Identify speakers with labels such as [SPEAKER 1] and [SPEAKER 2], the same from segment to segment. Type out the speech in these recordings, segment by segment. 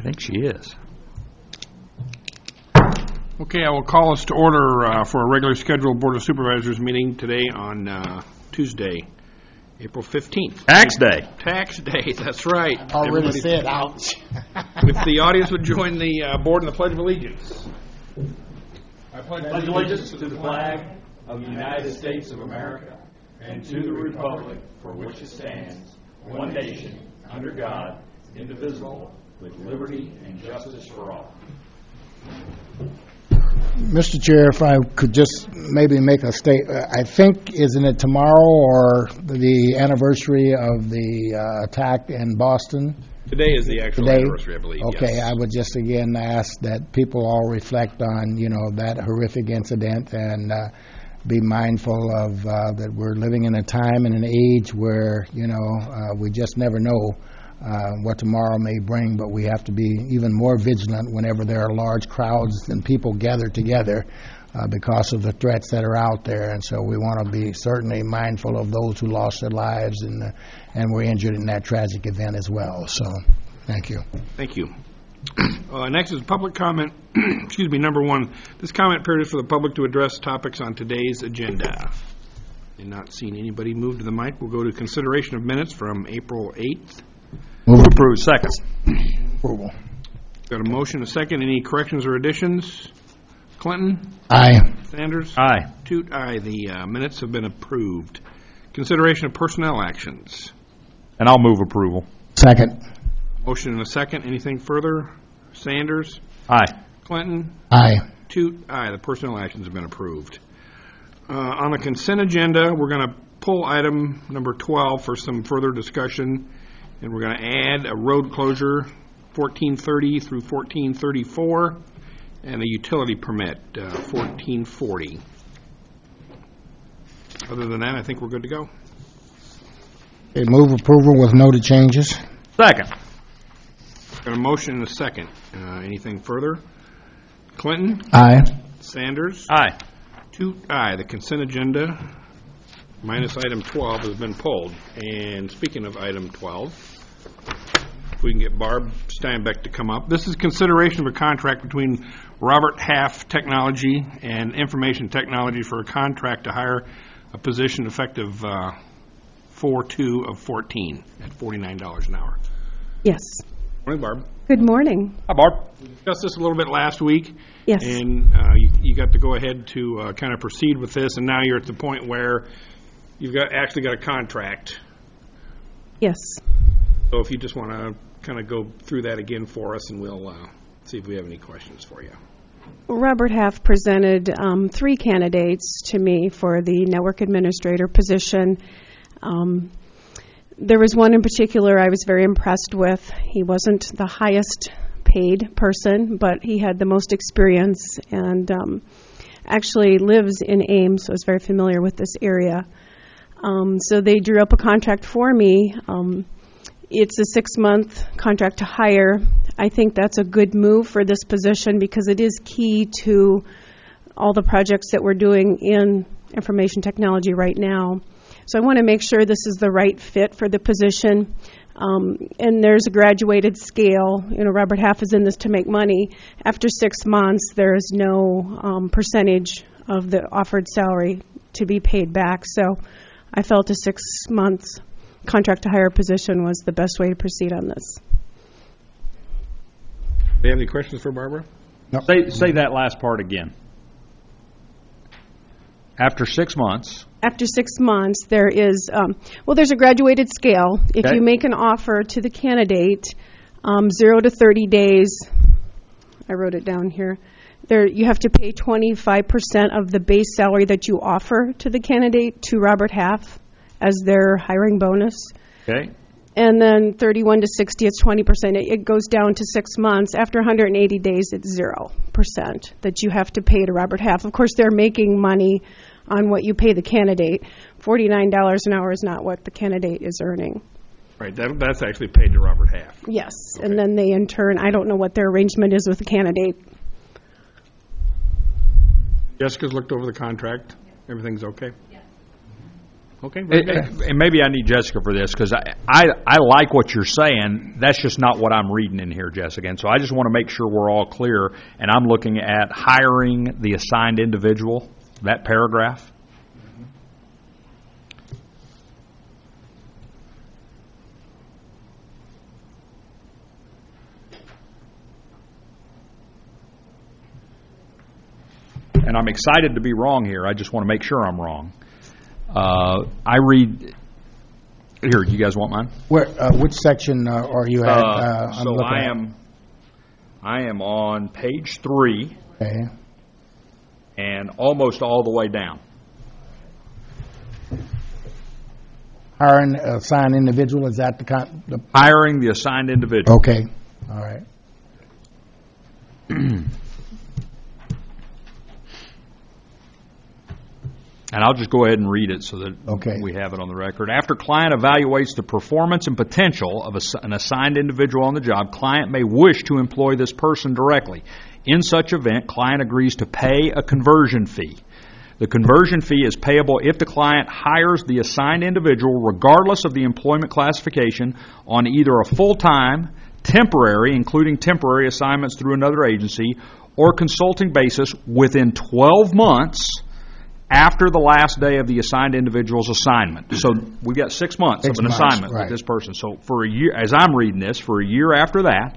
[SPEAKER 1] think she is.
[SPEAKER 2] Okay, I will call us to order for a regular scheduled Board of Supervisors meeting today on Tuesday, April 15th.
[SPEAKER 1] Tax Day.
[SPEAKER 2] Tax Day, that's right.
[SPEAKER 3] Already said, ouch.
[SPEAKER 2] If the audience would join the board in the Pledge of Allegiance.
[SPEAKER 4] I pledge allegiance to the flag of the United States of America and to the republic for which it stands, one nation, under God, indivisible, with liberty and justice for all.
[SPEAKER 3] Mr. Chair, if I could just maybe make a statement. I think, isn't it tomorrow or the anniversary of the attack in Boston?
[SPEAKER 2] Today is the actual anniversary, I believe.
[SPEAKER 3] Okay,
[SPEAKER 2] yes.
[SPEAKER 3] I would just again ask that people all reflect on, that horrific incident and be mindful of that we're living in a time and an age where, we just never know what tomorrow may bring, but we have to be even more vigilant whenever there are large crowds and people gather together because of the threats that are out there. And so we want to be certainly mindful of those who lost their lives and were injured in that tragic event as well. So, thank you.
[SPEAKER 2] Thank you. Next is public comment. Excuse me, number one. This comment period is for the public to address topics on today's agenda. And not seeing anybody move to the mic, we'll go to consideration of minutes from April 8th.
[SPEAKER 1] Move approved. Second.
[SPEAKER 3] Approval.
[SPEAKER 2] Got a motion, a second. Any corrections or additions? Clinton?
[SPEAKER 3] Aye.
[SPEAKER 2] Sanders?
[SPEAKER 1] Aye.
[SPEAKER 2] Toot, aye. The minutes have been approved. Consideration of personnel actions.
[SPEAKER 1] And I'll move approval.
[SPEAKER 3] Second.
[SPEAKER 2] Motion and a second. Anything further? Sanders?
[SPEAKER 1] Aye.
[SPEAKER 2] Clinton?
[SPEAKER 3] Aye.
[SPEAKER 2] Toot, aye. The personnel actions have been approved. On the consent agenda, we're going to pull item number 12 for some further discussion, and we're going to add a road closure 1430 through 1434 and a utility permit 1440. Other than that, I think we're good to go.
[SPEAKER 3] Okay, move approval with noted changes.
[SPEAKER 1] Second.
[SPEAKER 2] Got a motion and a second. Anything further? Clinton?
[SPEAKER 3] Aye.
[SPEAKER 2] Sanders?
[SPEAKER 1] Aye.
[SPEAKER 2] Toot, aye. The consent agenda, minus item 12, has been pulled. And speaking of item 12, if we can get Barb Steinbeck to come up. This is consideration of a contract between Robert Half Technology and Information Technology for a contract to hire a position effective 4/2 of 14 at $49 an hour.
[SPEAKER 5] Yes.
[SPEAKER 2] Morning, Barb.
[SPEAKER 5] Good morning.
[SPEAKER 1] Hi, Barb.
[SPEAKER 2] We discussed this a little bit last week.
[SPEAKER 5] Yes.
[SPEAKER 2] And you got to go ahead to kind of proceed with this, and now you're at the point where you've actually got a contract.
[SPEAKER 5] Yes.
[SPEAKER 2] So if you just want to kind of go through that again for us, and we'll see if we have any questions for you.
[SPEAKER 5] Robert Half presented 3 candidates to me for the network administrator position. There was one in particular I was very impressed with. He wasn't the highest paid person, but he had the most experience and actually lives in Ames, so I was very familiar with this area. So they drew up a contract for me. It's a 6-month contract to hire. I think that's a good move for this position because it is key to all the projects that we're doing in information technology right now. So I want to make sure this is the right fit for the position. And there's a graduated scale. Robert Half is in this to make money. After 6 months, there is no percentage of the offered salary to be paid back. So I felt a 6-month contract to hire position was the best way to proceed on this.
[SPEAKER 2] Do you have any questions for Barbara?
[SPEAKER 3] No.
[SPEAKER 1] Say that last part again. After 6 months.
[SPEAKER 5] After 6 months, there is, there's a graduated scale. If
[SPEAKER 1] Okay.
[SPEAKER 5] you make an offer to the candidate, 0 to 30 days, I wrote it down here, you have to pay 25% of the base salary that you offer to the candidate to Robert Half as their hiring bonus.
[SPEAKER 1] Okay.
[SPEAKER 5] And then 31 to 60, it's 20%. It goes down to 6 months. After 180 days, it's 0% that you have to pay to Robert Half. Of course, they're making money on what you pay the candidate. $49 an hour is not what the candidate is earning.
[SPEAKER 2] Right, that's actually paid to Robert Half.
[SPEAKER 5] Yes,
[SPEAKER 2] Okay.
[SPEAKER 5] and then they in turn, I don't know what their arrangement is with the candidate.
[SPEAKER 2] Jessica's looked over the contract. Everything's okay? Okay, very good.
[SPEAKER 1] And maybe I need Jessica for this, because I like what you're saying. That's just not what I'm reading in here, Jessica. And so I just want to make sure we're all clear, and I'm looking at hiring the assigned individual, that paragraph. And I'm excited to be wrong here. I just want to make sure I'm wrong. I read here. You guys want mine?
[SPEAKER 3] Where, which section are you at? I'm
[SPEAKER 1] So
[SPEAKER 3] looking
[SPEAKER 1] I
[SPEAKER 3] at.
[SPEAKER 1] am on page 3
[SPEAKER 3] Okay.
[SPEAKER 1] and almost all the way down.
[SPEAKER 3] Hiring assigned individual, is that the
[SPEAKER 1] Hiring the assigned individual.
[SPEAKER 3] okay, all right.
[SPEAKER 1] And I'll just go ahead and read it so that
[SPEAKER 3] Okay.
[SPEAKER 1] we have it on the record. After client evaluates the performance and potential of an assigned individual on the job, client may wish to employ this person directly. In such event, client agrees to pay a conversion fee. The conversion fee is payable if the client hires the assigned individual regardless of the employment classification on either a full-time, temporary, including temporary assignments through another agency, or consulting basis within 12 months after the last day of the assigned individual's assignment. So we've got 6 months
[SPEAKER 3] 6
[SPEAKER 1] of an
[SPEAKER 3] months,
[SPEAKER 1] assignment
[SPEAKER 3] right.
[SPEAKER 1] with this person. So for a year, as I'm reading this, for a year after that,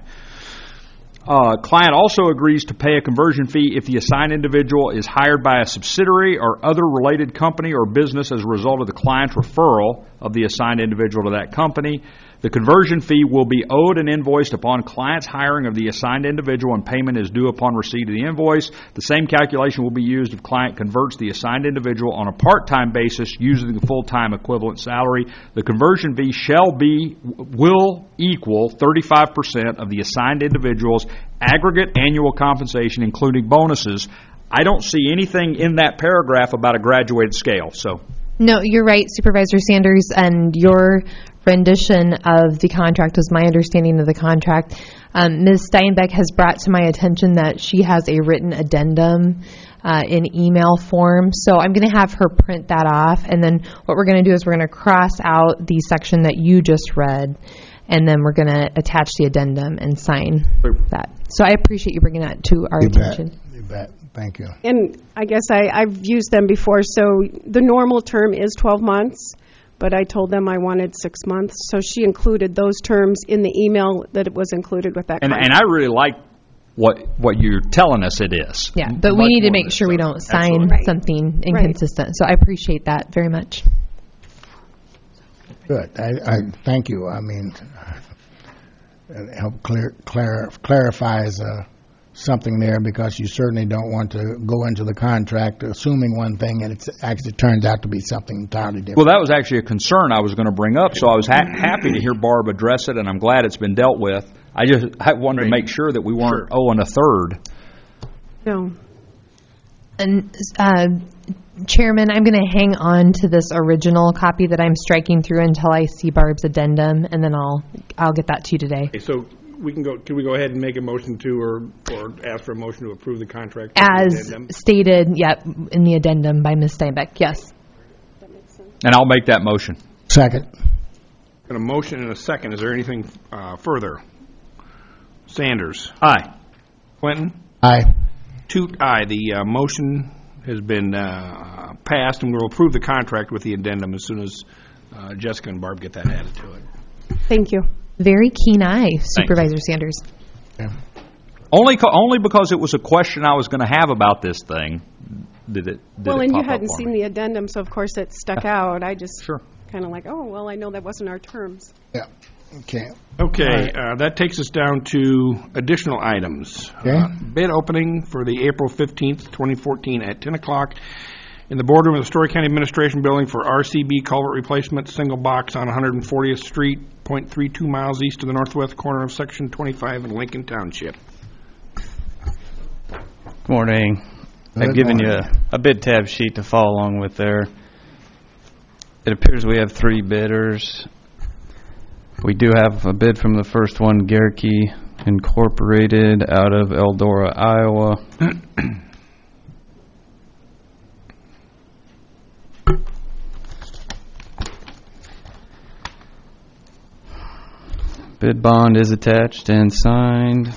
[SPEAKER 1] client also agrees to pay a conversion fee if the assigned individual is hired by a subsidiary or other related company or business as a result of the client's referral of the assigned individual to that company. The conversion fee will be owed and invoiced upon client's hiring of the assigned individual, and payment is due upon receipt of the invoice. The same calculation will be used if client converts the assigned individual on a part-time basis using the full-time equivalent salary. The conversion fee will equal 35% of the assigned individual's aggregate annual compensation, including bonuses. I don't see anything in that paragraph about a graduated scale, so.
[SPEAKER 6] No, you're right, Supervisor Sanders, and your rendition of the contract was my understanding of the contract. Ms. Steinbeck has brought to my attention that she has a written addendum in email form, so I'm going to have her print that off, and then what we're going to do is we're going to cross out the section that you just read, and then we're going to attach the addendum and sign that. So I appreciate you bringing that to our attention.
[SPEAKER 3] You bet. Thank you.
[SPEAKER 5] And I guess I've used them before, so the normal term is 12 months, but I told them I wanted 6 months, so she included those terms in the email that it was included with that contract.
[SPEAKER 1] And I really like what you're telling us it is.
[SPEAKER 6] Yeah, but we
[SPEAKER 1] Much
[SPEAKER 6] need to
[SPEAKER 1] more
[SPEAKER 6] make
[SPEAKER 1] than
[SPEAKER 6] sure
[SPEAKER 1] so.
[SPEAKER 6] we don't sign
[SPEAKER 1] Absolutely.
[SPEAKER 5] Right.
[SPEAKER 6] something
[SPEAKER 5] Right.
[SPEAKER 6] inconsistent. So I appreciate that very much.
[SPEAKER 3] Good. I thank you. I mean, it help clarifies something there, because you certainly don't want to go into the contract assuming one thing and it actually turns out to be something entirely different.
[SPEAKER 1] Well, that was actually a concern I was going to bring up, so I was happy to hear Barb address it, and I'm glad it's been dealt with. I wanted to make sure that we weren't owing a third.
[SPEAKER 5] No.
[SPEAKER 6] And Chairman, I'm going to hang on to this original copy that I'm striking through until I see Barb's addendum, and then I'll get that to you today.
[SPEAKER 2] Okay, so can we go ahead and make a motion to, or ask for a motion to approve the contract?
[SPEAKER 6] As stated, in the addendum by Ms. Steinbeck, yes.
[SPEAKER 1] And I'll make that motion.
[SPEAKER 3] Second.
[SPEAKER 2] Got a motion and a second. Is there anything further? Sanders.
[SPEAKER 1] Aye.
[SPEAKER 2] Clinton.
[SPEAKER 3] Aye.
[SPEAKER 2] Toot, aye. The motion has been passed, and we'll approve the contract with the addendum as soon as Jessica and Barb get that added to it.
[SPEAKER 5] Thank you.
[SPEAKER 6] Very keen eye, Supervisor Sanders.
[SPEAKER 3] Yeah.
[SPEAKER 1] Only because it was a question I was going to have about this thing. Did it
[SPEAKER 5] Well, and you
[SPEAKER 1] pop up
[SPEAKER 5] hadn't
[SPEAKER 1] for
[SPEAKER 5] seen
[SPEAKER 1] me.
[SPEAKER 5] the addendum, so of course it stuck out. I just
[SPEAKER 1] Sure.
[SPEAKER 5] kind of like, oh, well, I know that wasn't our terms.
[SPEAKER 3] Yeah. Okay.
[SPEAKER 2] Okay, that takes us down to additional items.
[SPEAKER 3] Okay.
[SPEAKER 2] Bid opening for the April 15th, 2014 at 10 o'clock in the boardroom of the Story County Administration Building for RCB culvert replacement, single box on 140th Street, 0.32 miles east of the northwest corner of Section 25 in Lincoln Township.
[SPEAKER 7] Good morning.
[SPEAKER 3] Good
[SPEAKER 7] I've given
[SPEAKER 3] morning.
[SPEAKER 7] you a bid tab sheet to follow along with there. It appears we have 3 bidders. We do have a bid from the first one, Gerke Incorporated, out of Eldora, Iowa. Bid bond is attached and signed.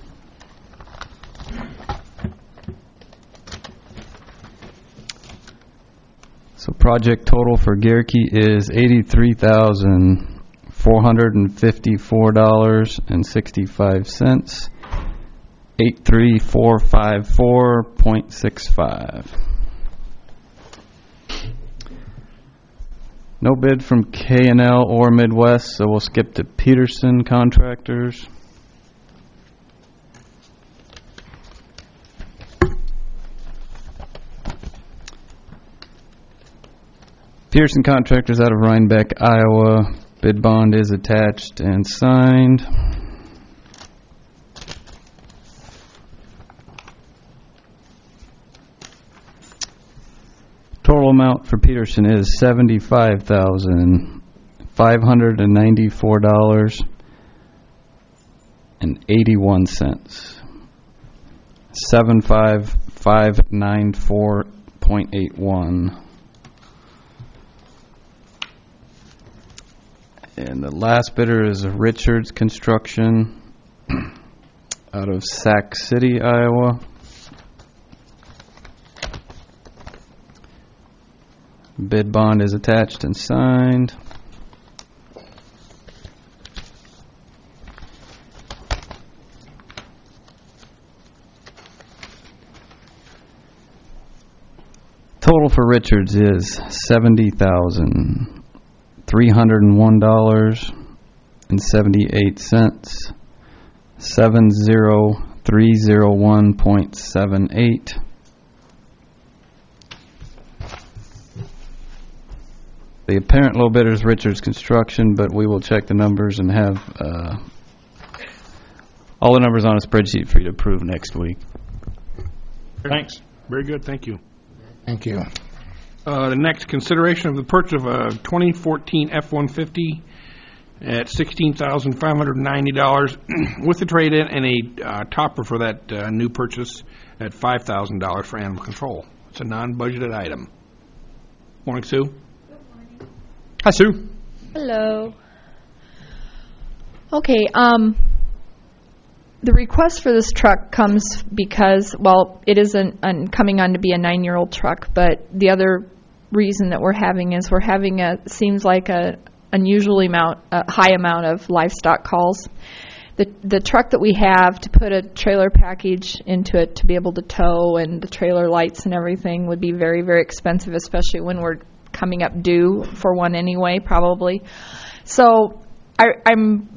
[SPEAKER 7] So project total for Gerke is $83,454.65. 83454.65. No bid from K&L or Midwest, so we'll skip to Peterson Contractors. Peterson Contractors out of Rhinebeck, Iowa. Bid bond is attached and signed. Total amount for Peterson is $75,594.81. 75594.81. And the last bidder is Richards Construction out of Sac City, Iowa. Bid bond is attached and signed. Total for Richards is $70,301.78. 70301.78. The apparent low bidder is Richards Construction, but we will check the numbers and have all the numbers on a spreadsheet for you to approve next week.
[SPEAKER 2] Thanks. Very good, thank you.
[SPEAKER 3] Thank you.
[SPEAKER 2] The next, consideration of the purchase of a 2014 F-150 at $16,590 with the trade-in and a topper for that new purchase at $5,000 for animal control. It's a non-budgeted item. Morning, Sue.
[SPEAKER 1] Hi, Sue.
[SPEAKER 8] Hello. Okay, the request for this truck comes because, well, it isn't coming on to be a 9-year-old truck, but the other reason that we're having is we're having seems like a high amount of livestock calls. The truck that we have, to put a trailer package into it to be able to tow and the trailer lights and everything would be very, very expensive, especially when we're coming up due for one anyway, probably. So I'm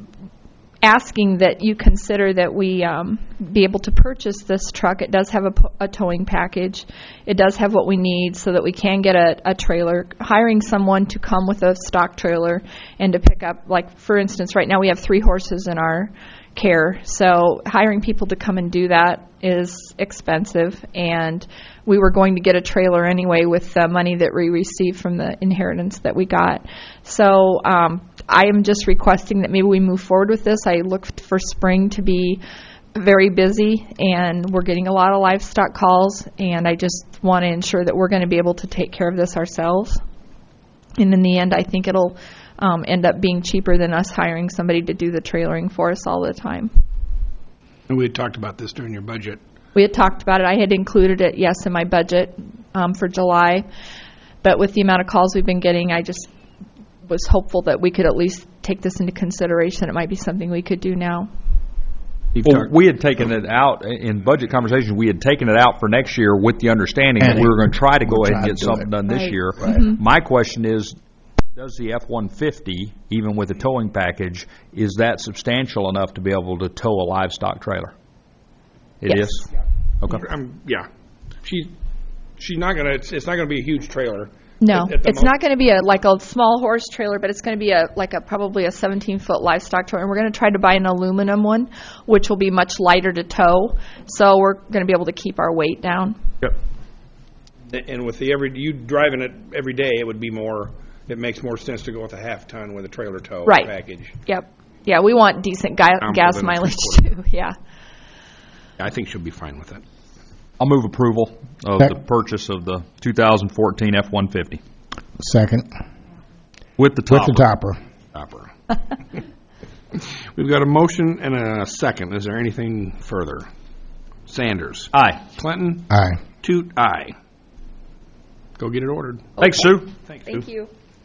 [SPEAKER 8] asking that you consider that we be able to purchase this truck. It does have a towing package. It does have what we need so that we can get a trailer. Hiring someone to come with a stock trailer and to pick up, like, for instance, right now we have 3 horses in our care. So hiring people to come and do that is expensive, and we were going to get a trailer anyway with the money that we received from the inheritance that we got. So I am just requesting that maybe we move forward with this. I looked for spring to be very busy, and we're getting a lot of livestock calls, and I just want to ensure that we're going to be able to take care of this ourselves. And in the end, I think it'll end up being cheaper than us hiring somebody to do the trailering for us all the time.
[SPEAKER 2] And we had talked about this during your budget.
[SPEAKER 8] We had talked about it. I had included it, yes, in my budget for July. But with the amount of calls we've been getting, I just was hopeful that we could at least take this into consideration. It might be something we could do now.
[SPEAKER 1] Well, we had taken it out in budget conversations. We had taken it out for next year with the understanding that we were going to try to go ahead and get something done this year.
[SPEAKER 3] Right.
[SPEAKER 8] Mm-hmm.
[SPEAKER 1] My question is, does the F-150, even with a towing package, is that substantial enough to be able to tow a livestock trailer? It
[SPEAKER 8] Yes.
[SPEAKER 1] is? Okay.
[SPEAKER 2] Yeah. She's not going to, it's not going to be a huge trailer.
[SPEAKER 8] No,
[SPEAKER 2] At the
[SPEAKER 8] it's not going to be like a small horse trailer, but it's going to be probably a 17-foot livestock trailer. And we're going to try to buy an aluminum one, which will be much lighter to tow. So we're going to be able to keep our weight down.
[SPEAKER 2] Yep. And with you driving it every day, it makes more sense to go with a half-ton with a trailer tow package.
[SPEAKER 8] Yep. Yeah, we want decent gas mileage too. Yeah.
[SPEAKER 2] I think she'll be fine with it.
[SPEAKER 1] I'll move approval of the purchase of the 2014 F-150.
[SPEAKER 3] Second.
[SPEAKER 1] With the topper.
[SPEAKER 3] With the topper.
[SPEAKER 2] Topper. We've got a motion and a second. Is there anything further? Sanders.
[SPEAKER 1] Aye.
[SPEAKER 2] Clinton.
[SPEAKER 3] Aye.
[SPEAKER 2] Toot. Aye. Go get it ordered.
[SPEAKER 1] Thanks, Sue.
[SPEAKER 2] Thanks,
[SPEAKER 8] Thank
[SPEAKER 2] Sue.
[SPEAKER 8] you.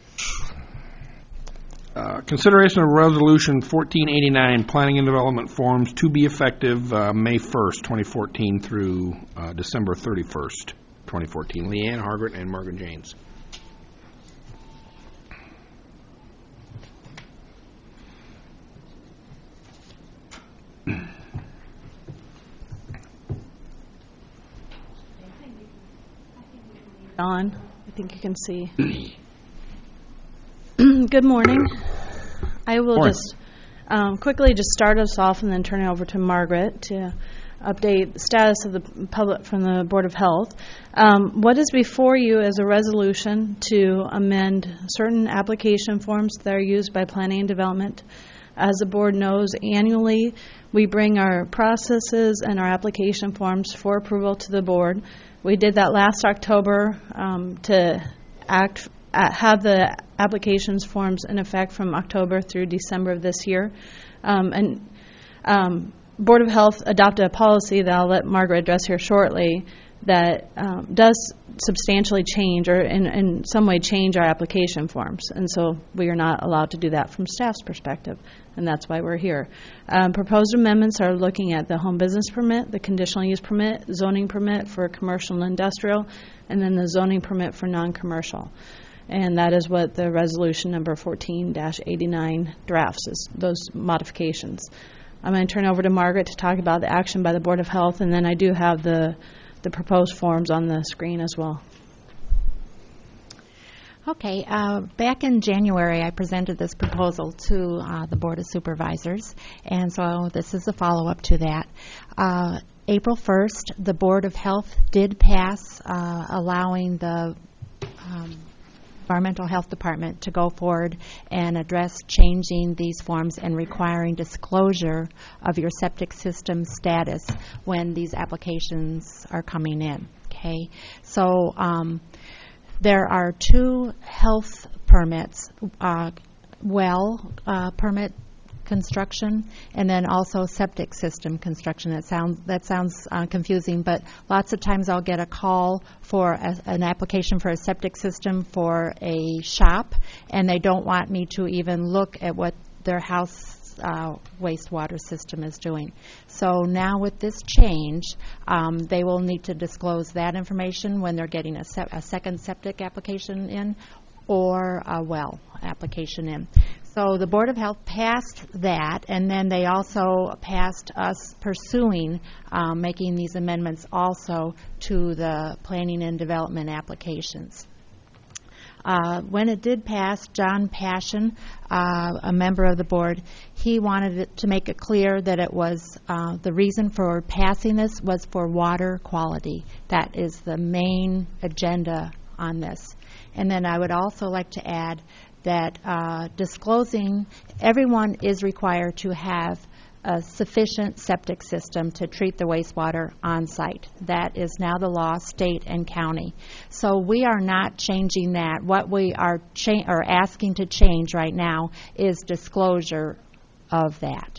[SPEAKER 2] Consideration of Resolution 1489, Planning and Development Forms to be effective May 1st, 2014 through December 31st, 2014. Leanne Hargret and Margaret Janes.
[SPEAKER 9] On. I think you can see. Good morning. I will
[SPEAKER 1] Morning.
[SPEAKER 9] just quickly just start us off and then turn it over to Margaret to update the status of the public from the Board of Health. What is before you is a resolution to amend certain application forms that are used by Planning and Development. As the board knows, annually we bring our processes and our application forms for approval to the board. We did that last October to have the applications forms in effect from October through December of this year. Board of Health adopted a policy that I'll let Margaret address here shortly that does substantially change or in some way change our application forms. And so we are not allowed to do that from staff's perspective, and that's why we're here. Proposed amendments are looking at the home business permit, the conditional use permit, zoning permit for commercial and industrial, and then the zoning permit for non-commercial. And that is what the resolution number 14-89 drafts, is those modifications. I'm going to turn over to Margaret to talk about the action by the Board of Health, and then I do have the proposed forms on the screen as well.
[SPEAKER 10] Okay, back in January, I presented this proposal to the Board of Supervisors, and so this is a follow-up to that. April 1st, the Board of Health did pass allowing the Environmental Health Department to go forward and address changing these forms and requiring disclosure of your septic system status when these applications are coming in. Okay, so there are two health permits, permit construction, and then also septic system construction. That sounds confusing, but lots of times I'll get a call for an application for a septic system for a shop, and they don't want me to even look at what their house wastewater system is doing. So now with this change, they will need to disclose that information when they're getting a second septic application in or a well application in. So the Board of Health passed that, and then they also passed us pursuing making these amendments also to the planning and development applications. When it did pass, John Passion, a member of the board, he wanted it to make it clear that it was the reason for passing this was for water quality. That is the main agenda on this. And then I would also like to add that disclosing, everyone is required to have a sufficient septic system to treat the wastewater on site. That is now the law, state and county. So we are not changing that. What we are asking to change right now is disclosure of that.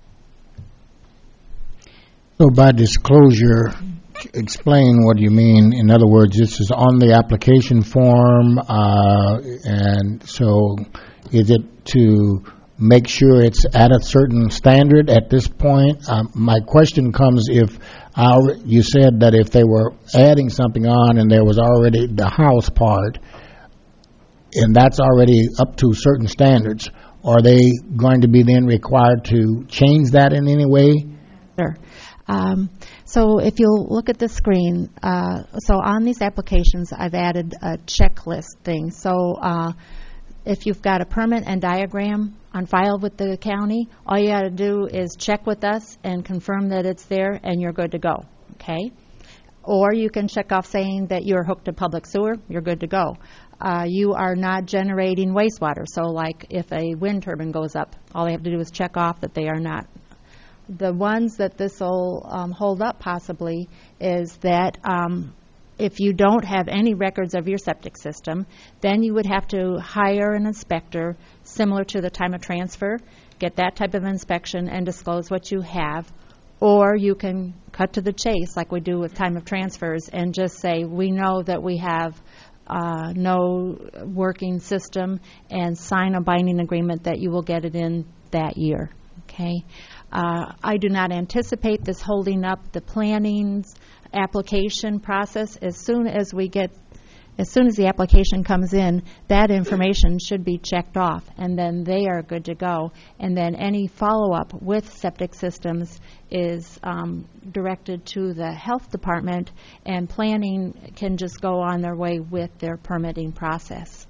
[SPEAKER 3] So by disclosure, explain what you mean. In other words, this is on the application form, and so is it to make sure it's at a certain standard at this point? My question comes if you said that if they were adding something on and there was already the house part, and that's already up to certain standards, are they going to be then required to change that in any way?
[SPEAKER 10] Sure. So if you'll look at the screen, so on these applications, I've added a checklist thing. So if you've got a permit and diagram on file with the county, all you got to do is check with us and confirm that it's there, and you're good to go, okay? Or you can check off saying that you're hooked to public sewer, you're good to go. You are not generating wastewater, so like if a wind turbine goes up, all they have to do is check off that they are not. The ones that this will hold up possibly is that if you don't have any records of your septic system, then you would have to hire an inspector similar to the time of transfer, get that type of inspection and disclose what you have, or you can cut to the chase like we do with time of transfers and just say, we know that we have no working system, and sign a binding agreement that you will get it in that year. Okay? I do not anticipate this holding up the planning application process. As soon as the application comes in, that information should be checked off, and then they are good to go. And then any follow-up with septic systems is directed to the health department, and planning can just go on their way with their permitting process.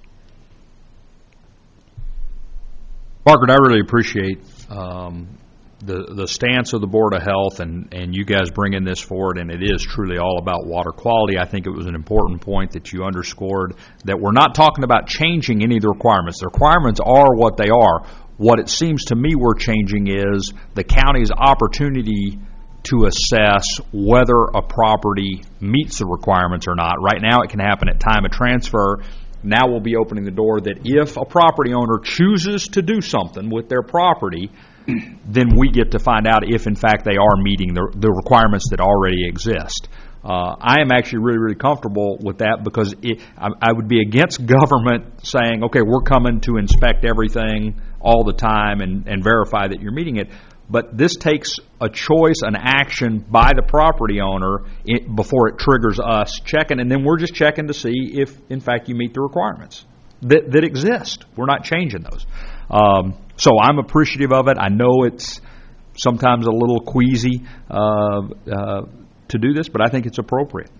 [SPEAKER 1] Margaret, I really appreciate the stance of the Board of Health and you guys bringing this forward, and it is truly all about water quality. I think it was an important point that you underscored, that we're not talking about changing any of the requirements. The requirements are what they are. What it seems to me we're changing is the county's opportunity to assess whether a property meets the requirements or not. Right now it can happen at time of transfer. Now we'll be opening the door that if a property owner chooses to do something with their property, then we get to find out if, in fact, they are meeting the requirements that already exist. I am actually really, really comfortable with that, because I would be against government saying, okay, we're coming to inspect everything all the time and verify that you're meeting it. But this takes a choice, an action by the property owner before it triggers us checking, and then we're just checking to see if, in fact, you meet the requirements that exist. We're not changing those. So I'm appreciative of it. I know it's sometimes a little queasy to do this, but I think it's appropriate.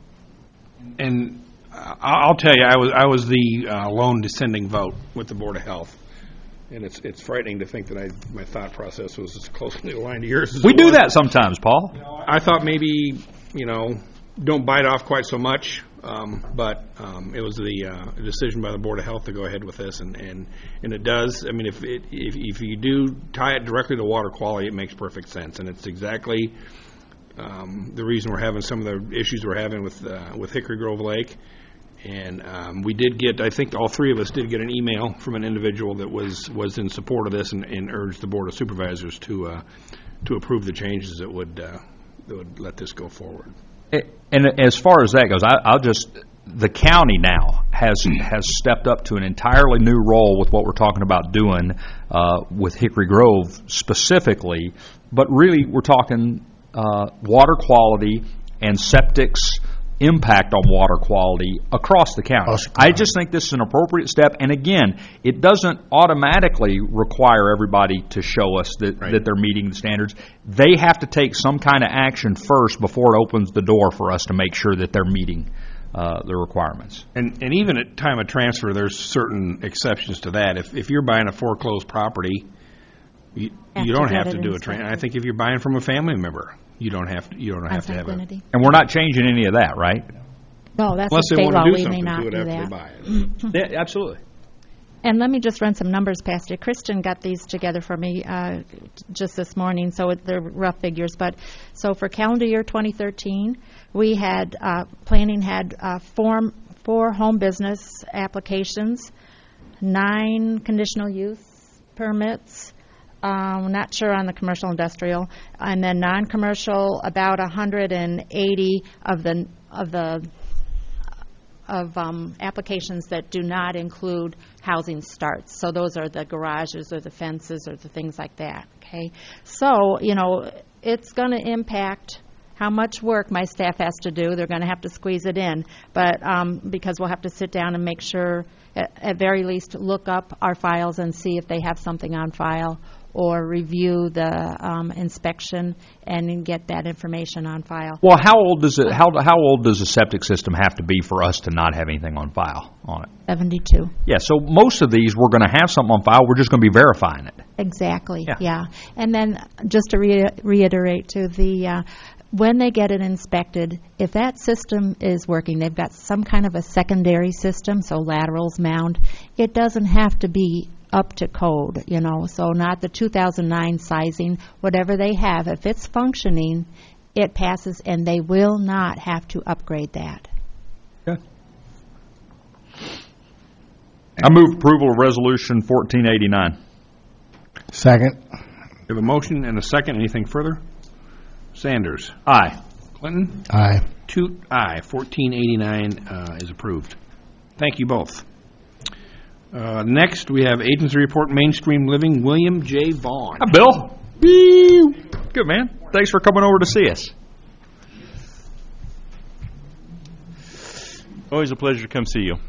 [SPEAKER 2] And I'll tell you, I was the lone dissenting vote with the Board of Health. And it's frightening to think that my thought process was as closely aligned to yours as
[SPEAKER 1] we do that sometimes, Paul.
[SPEAKER 2] I thought maybe, don't bite off quite so much, but it was the decision by the Board of Health to go ahead with this, and it does. I mean, if you do tie it directly to water quality, it makes perfect sense, and it's exactly the reason we're having some of the issues we're having with Hickory Grove Lake. And we did get, I think all three of us did get an email from an individual that was in support of this and urged the Board of Supervisors to approve the changes that would let this go forward.
[SPEAKER 1] And as far as that goes, the county now has stepped up to an entirely new role with what we're talking about doing with Hickory Grove specifically, but really we're talking water quality and septic's impact on water quality across the county. I just think this is an appropriate step, and again, it doesn't automatically require everybody to show us that they're meeting the standards. They have to take some kind of action first before it opens the door for us to make sure that they're meeting the requirements.
[SPEAKER 2] And even at time of transfer, there's certain exceptions to that. If you're buying a foreclosed property, you don't have to do a transfer. I think if you're buying from a family member, you don't have to have it.
[SPEAKER 1] And we're not changing any of that, right?
[SPEAKER 10] No, that's
[SPEAKER 2] Unless
[SPEAKER 10] a
[SPEAKER 2] they
[SPEAKER 10] state
[SPEAKER 2] want
[SPEAKER 10] law.
[SPEAKER 2] to do
[SPEAKER 10] We
[SPEAKER 2] something
[SPEAKER 10] may not
[SPEAKER 2] to it
[SPEAKER 10] do
[SPEAKER 2] after
[SPEAKER 10] that.
[SPEAKER 2] they buy it.
[SPEAKER 1] Yeah, absolutely.
[SPEAKER 10] And let me just run some numbers past you. Kristen got these together for me just this morning, so they're rough figures. But so for calendar year 2013, we had planning had 4 home business applications, 9 conditional use permits. Not sure on the commercial industrial, and then non-commercial about 180 of applications that do not include housing starts. So those are the garages or the fences or the things like that. Okay, so it's going to impact how much work my staff has to do. They're going to have to squeeze it in, but because we'll have to sit down and make sure, at very least, look up our files and see if they have something on file, or review the inspection and get that information on file.
[SPEAKER 1] Well, how old does a septic system have to be for us to not have anything on file on it?
[SPEAKER 10] 72.
[SPEAKER 1] Yeah, so most of these we're going to have something on file. We're just going to be verifying it.
[SPEAKER 10] Exactly. Yeah. And then just to reiterate to when they get it inspected, if that system is working, they've got some kind of a secondary system, so laterals, mound, it doesn't have to be up to code, so not the 2009 sizing, whatever they have. If it's functioning, it passes, and they will not have to upgrade that.
[SPEAKER 1] Okay. I move approval of Resolution 1489.
[SPEAKER 3] Second.
[SPEAKER 2] We have a motion and a second. Anything further? Sanders.
[SPEAKER 1] Aye.
[SPEAKER 2] Clinton.
[SPEAKER 3] Aye.
[SPEAKER 2] Toot, aye. 1489 is approved. Thank you both. Next, we have agency report, Mainstream Living, William J. Vaughn.
[SPEAKER 1] Hi, Bill. Good, man. Thanks for coming over to see us.
[SPEAKER 11] Always a pleasure to come see you.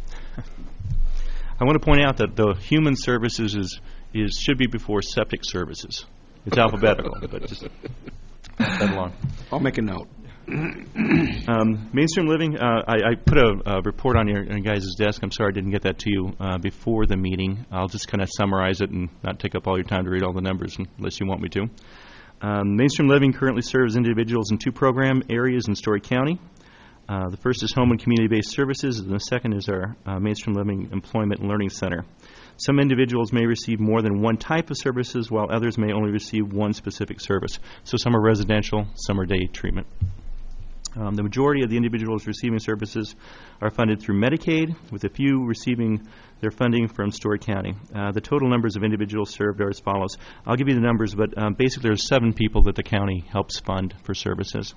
[SPEAKER 11] I want to point out that the human services should be before septic services. It's alphabetical, but just pass that along.
[SPEAKER 2] I'll make a note.
[SPEAKER 11] Mainstream Living, I put a report on your guys' desk. I'm sorry I didn't get that to you before the meeting. I'll just kind of summarize it and not take up all your time to read all the numbers unless you want me to. Mainstream Living currently serves individuals in 2 program areas in Story County. The first is Home and Community-Based Services, and the second is our Mainstream Living Employment and Learning Center. Some individuals may receive more than one type of services, while others may only receive one specific service. So some are residential, some are day treatment. The majority of the individuals receiving services are funded through Medicaid, with a few receiving their funding from Story County. The total numbers of individuals served are as follows. I'll give you the numbers, but basically there's 7 people that the county helps fund for services.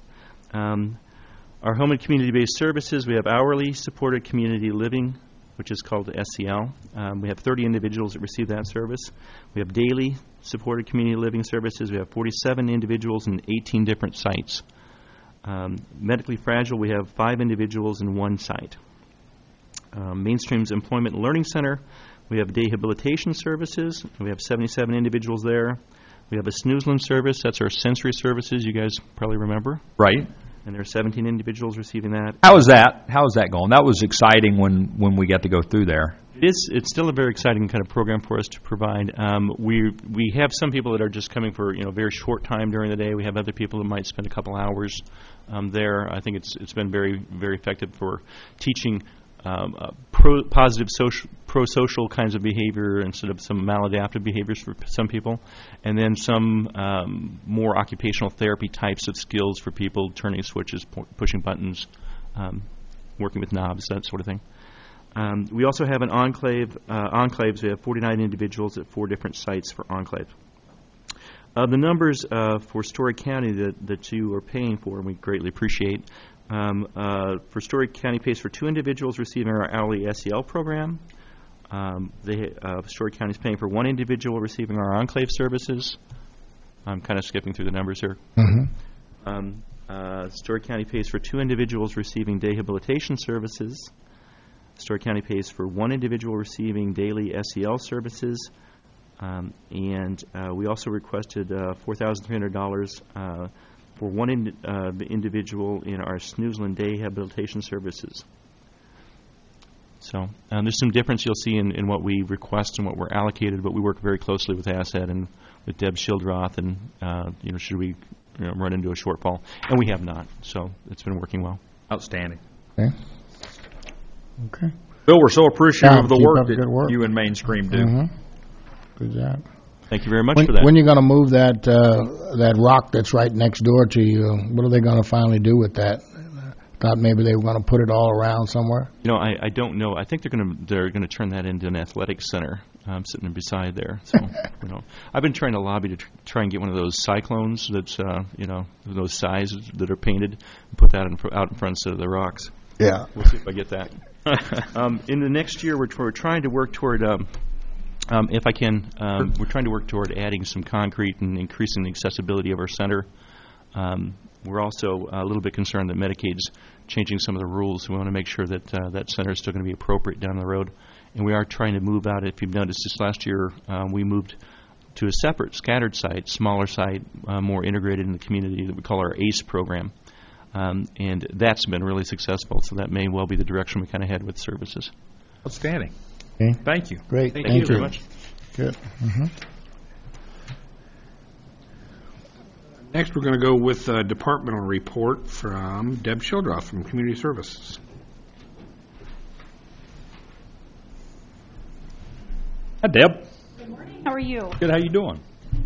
[SPEAKER 11] Our home and community-based services, we have hourly supported community living, which is called SCL. We have 30 individuals that receive that service. We have daily supported community living services. We have 47 individuals in 18 different sites. Medically fragile, we have 5 individuals in 1 site. Mainstream's Employment and Learning Center, we have rehabilitation services. We have 77 individuals there. We have a Snoozland service. That's our sensory services. You guys probably remember.
[SPEAKER 1] Right.
[SPEAKER 11] And there are 17 individuals receiving that.
[SPEAKER 1] How is that? How is that going? That was exciting when we got to go through there.
[SPEAKER 11] It's still a very exciting kind of program for us to provide. We have some people that are just coming for a very short time during the day. We have other people that might spend a couple hours there. I think it's been very, very effective for teaching positive pro-social kinds of behavior instead of some maladaptive behaviors for some people, and then some more occupational therapy types of skills for people, turning switches, pushing buttons, working with knobs, that sort of thing. We also have an enclaves. We have 49 individuals at 4 different sites for enclave. The numbers for Story County that you are paying for, and we greatly appreciate. For Story County pays for 2 individuals receiving our hourly SEL program. Story County is paying for 1 individual receiving our enclave services. I'm kind of skipping through the numbers here.
[SPEAKER 3] Mm-hmm.
[SPEAKER 11] Story County pays for 2 individuals receiving rehabilitation services. Story County pays for 1 individual receiving daily SEL services. And we also requested $4,300 for 1 individual in our Snoozland Day Rehabilitation Services. So there's some difference you'll see in what we request and what we're allocated, but we work very closely with ASET and with Deb Schildroth, and should we run into a shortfall, and we have not. So it's been working well.
[SPEAKER 1] Outstanding.
[SPEAKER 3] Okay.
[SPEAKER 1] Bill, we're so appreciative of the
[SPEAKER 3] keep
[SPEAKER 1] work
[SPEAKER 3] up
[SPEAKER 1] that
[SPEAKER 3] good work.
[SPEAKER 1] you and Mainstream do.
[SPEAKER 3] Mm-hmm. Good job.
[SPEAKER 11] Thank you very much for that.
[SPEAKER 3] When are you going to move that rock that's right next door to you? What are they going to finally do with that? Thought maybe they were going to put it all around somewhere.
[SPEAKER 11] I don't know. I think they're going to turn that into an athletic center. I'm sitting beside there. So I've been trying to lobby to try and get one of those cyclones that's those sizes that are painted, and put that out in front of the rocks.
[SPEAKER 3] Yeah.
[SPEAKER 11] We'll see if I get that. In the next year, we're trying to work toward. If I can, we're trying to work toward adding some concrete and increasing the accessibility of our center. We're also a little bit concerned that Medicaid's changing some of the rules. We want to make sure that that center is still going to be appropriate down the road. And we are trying to move out. If you've noticed, this last year we moved to a separate, scattered site, smaller site, more integrated in the community that we call our ACE program. And that's been really successful, so that may well be the direction we kind of head with services.
[SPEAKER 1] Outstanding.
[SPEAKER 3] Okay.
[SPEAKER 1] Thank you.
[SPEAKER 3] Great.
[SPEAKER 11] Thank you very much.
[SPEAKER 3] Good. Mm-hmm.
[SPEAKER 2] Next, we're going to go with a departmental report from Deb Schildroth from Community Services.
[SPEAKER 1] Hi, Deb.
[SPEAKER 12] Good morning. How are you?
[SPEAKER 1] Good. How you doing?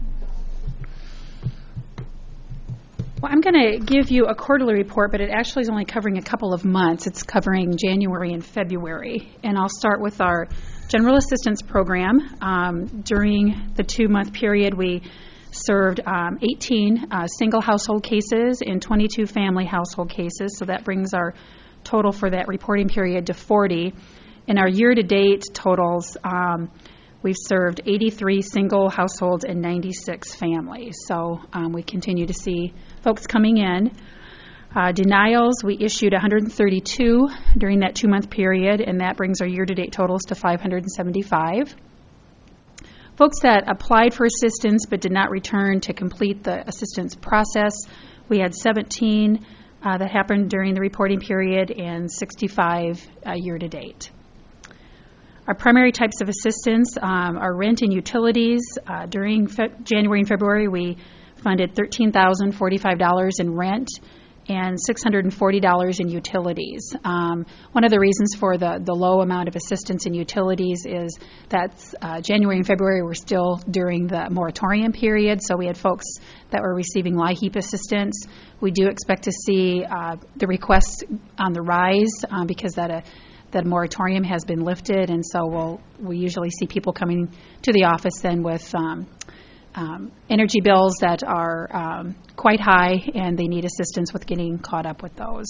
[SPEAKER 12] Well, I'm going to give you a quarterly report, but it actually is only covering a couple of months. It's covering January and February. And I'll start with our General Assistance Program. During the 2-month period, we served 18 single household cases and 22 family household cases, so that brings our total for that reporting period to 40. In our year-to-date totals, we've served 83 single households and 96 families, so we continue to see folks coming in. Denials, we issued 132 during that 2-month period, and that brings our year-to-date totals to 575. Folks that applied for assistance but did not return to complete the assistance process, we had 17 that happened during the reporting period and 65 year-to-date. Our primary types of assistance are rent and utilities. During January and February, we funded $13,045 in rent and $640 in utilities. One of the reasons for the low amount of assistance in utilities is that January and February were still during the moratorium period, so we had folks that were receiving LIHEAP assistance. We do expect to see the requests on the rise because that moratorium has been lifted, and so we usually see people coming to the office then with energy bills that are quite high, and they need assistance with getting caught up with those.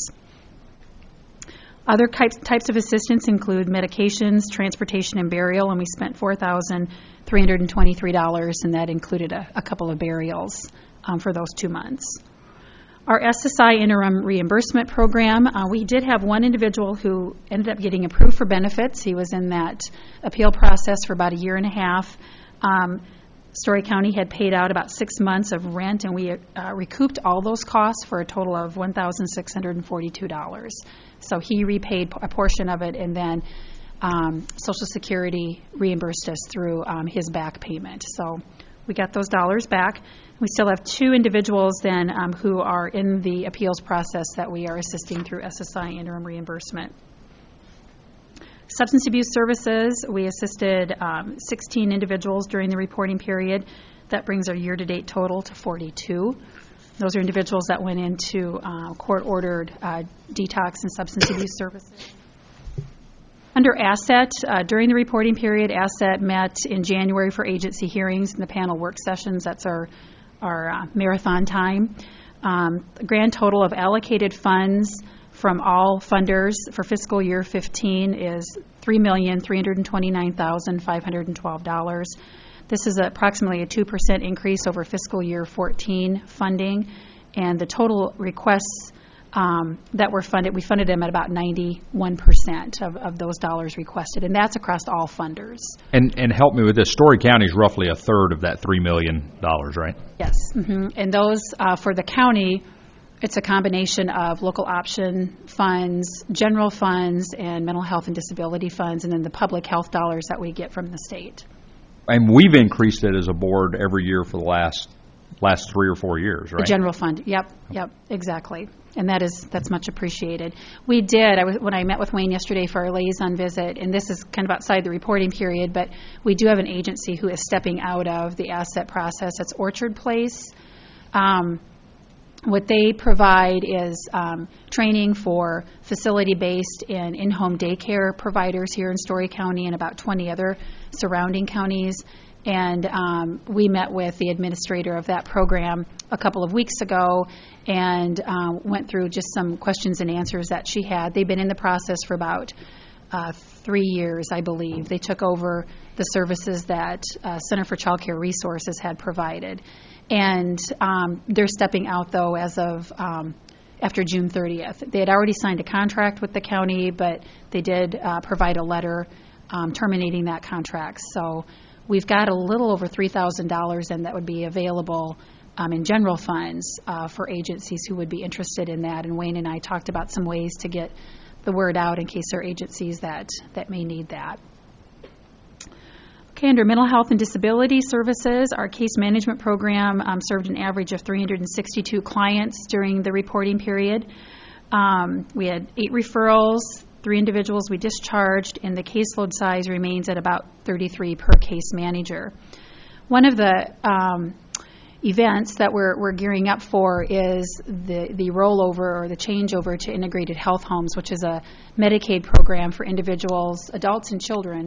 [SPEAKER 12] Other types of assistance include medications, transportation, and burial, and we spent $4,323, and that included a couple of burials for those 2 months. Our SSI interim reimbursement program, we did have one individual who ended up getting approved for benefits. He was in that appeal process for about a year and a half. Story County had paid out about 6 months of rent, and we recouped all those costs for a total of $1,642. So he repaid a portion of it, and then Social Security reimbursed us through his back payment. So we got those dollars back. We still have 2 individuals then who are in the appeals process that we are assisting through SSI interim reimbursement. Substance abuse services, we assisted 16 individuals during the reporting period. That brings our year-to-date total to 42. Those are individuals that went into court-ordered detox and substance abuse services. Under ASSET, during the reporting period, ASSET met in January for agency hearings and the panel work sessions. That's our marathon time. The grand total of allocated funds from all funders for fiscal year 15 is $3,329,512. This is approximately a 2% increase over fiscal year 14 funding, and the total requests that were funded, we funded them at about 91% of those dollars requested, and that's across all funders.
[SPEAKER 1] And help me with this. Story County is roughly a third of that $3 million, right?
[SPEAKER 12] Yes, and those for the county, it's a combination of local option funds, general funds, and mental health and disability funds, and then the public health dollars that we get from the state.
[SPEAKER 1] And we've increased it as a board every year for the last 3 or 4 years, right?
[SPEAKER 12] The general fund, yep, exactly. And that's much appreciated. We did, when I met with Wayne yesterday for our liaison visit, and this is kind of outside the reporting period, but we do have an agency who is stepping out of the ASSET process. It's Orchard Place. What they provide is training for facility-based and in-home daycare providers here in Story County and about 20 other surrounding counties. And we met with the administrator of that program a couple of weeks ago and went through just some questions and answers that she had. They've been in the process for about 3 years, I believe. They took over the services that Center for Child Care Resources had provided. And they're stepping out, though, as of after June 30th. They had already signed a contract with the county, but they did provide a letter terminating that contract. So we've got a little over $3,000, and that would be available in general funds for agencies who would be interested in that. And Wayne and I talked about some ways to get the word out in case there are agencies that may need that. Okay, under mental health and disability services, our case management program served an average of 362 clients during the reporting period. We had 8 referrals, 3 individuals we discharged, and the caseload size remains at about 33 per case manager. One of the events that we're gearing up for is the rollover or the changeover to integrated health homes, which is a Medicaid program for individuals, adults and children,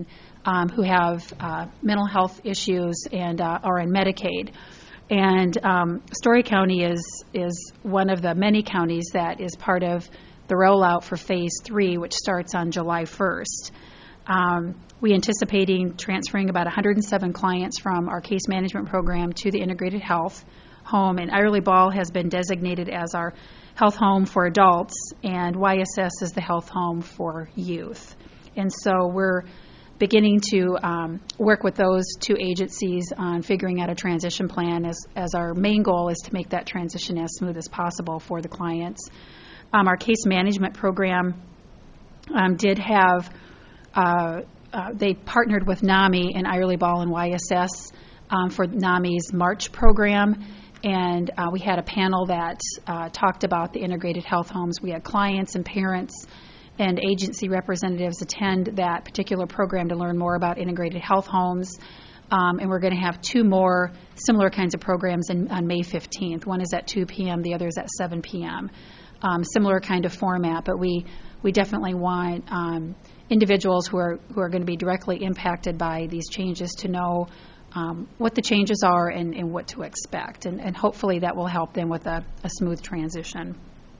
[SPEAKER 12] who have mental health issues and are on Medicaid. And Story County is one of the many counties that is part of the rollout for Phase 3, which starts on July 1st. We anticipating transferring about 107 clients from our case management program to the integrated health home, and Irely Ball has been designated as our health home for adults, and YSS is the health home for youth. And so we're beginning to work with those two agencies on figuring out a transition plan, as our main goal is to make that transition as smooth as possible for the clients. Our case management program did have, they partnered with NAMI and Irely Ball and YSS for NAMI's March program, and we had a panel that talked about the integrated health homes. We had clients and parents and agency representatives attend that particular program to learn more about integrated health homes. And we're going to have two more similar kinds of programs on May 15th. One is at 2 p.m., the other is at 7 p.m. Similar kind of format, but we definitely want individuals who are going to be directly impacted by these changes to know what the changes are and what to expect. And hopefully that will help them with a smooth transition.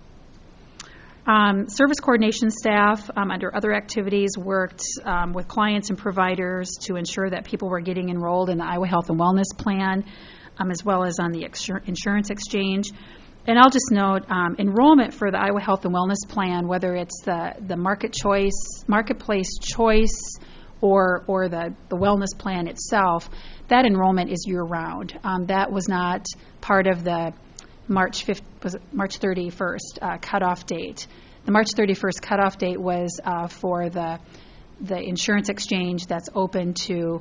[SPEAKER 12] Service coordination staff under other activities worked with clients and providers to ensure that people were getting enrolled in the Iowa Health and Wellness Plan, as well as on the insurance exchange. And I'll just note, enrollment for the Iowa Health and Wellness Plan, whether it's the marketplace choice or the wellness plan itself, that enrollment is year-round. That was not part of the March 31st cutoff date. The March 31st cutoff date was for the insurance exchange that's open to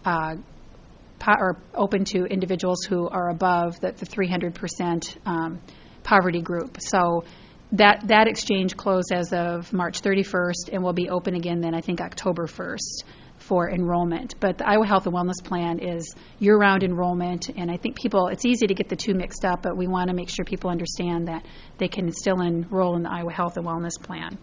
[SPEAKER 12] individuals who are above the 300% poverty group. So that exchange closed as of March 31st and will be open again then I think October 1st for enrollment. But the Iowa Health and Wellness Plan is year-round enrollment, and I think it's easy to get the two mixed up, but we want to make sure people understand that they can still enroll in the Iowa Health and Wellness Plan.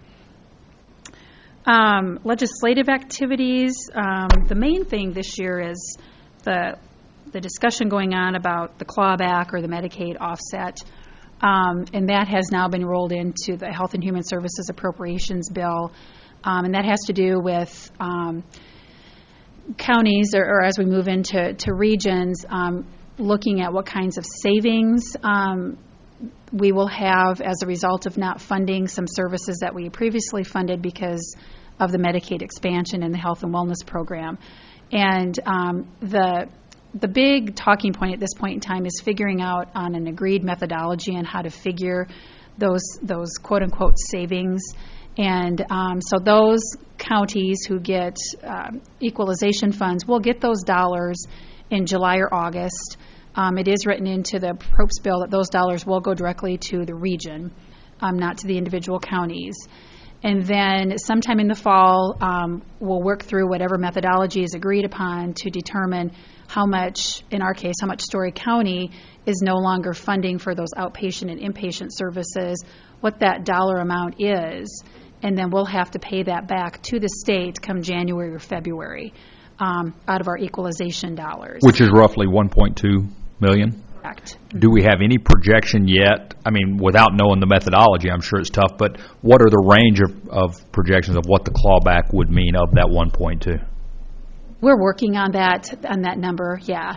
[SPEAKER 12] Legislative activities. The main thing this year is the discussion going on about the clawback or the Medicaid offset, and that has now been rolled into the Health and Human Services Appropriations Bill, and that has to do with counties, or as we move into regions, looking at what kinds of savings we will have as a result of not funding some services that we previously funded because of the Medicaid expansion in the health and wellness program. And the big talking point at this point in time is figuring out on an agreed methodology on how to figure those quote-unquote savings. And so those counties who get equalization funds will get those dollars in July or August. It is written into the PROPS bill that those dollars will go directly to the region, not to the individual counties. And then sometime in the fall, we'll work through whatever methodology is agreed upon to determine how much, in our case, how much Story County is no longer funding for those outpatient and inpatient services, what that dollar amount is, and then we'll have to pay that back to the state come January or February out of our equalization dollars.
[SPEAKER 1] Which is roughly $1.2 million?
[SPEAKER 12] Correct.
[SPEAKER 1] Do we have any projection yet? I mean, without knowing the methodology, I'm sure it's tough, but what are the range of projections of what the clawback would mean of that 1.2?
[SPEAKER 12] We're working on that number, yeah.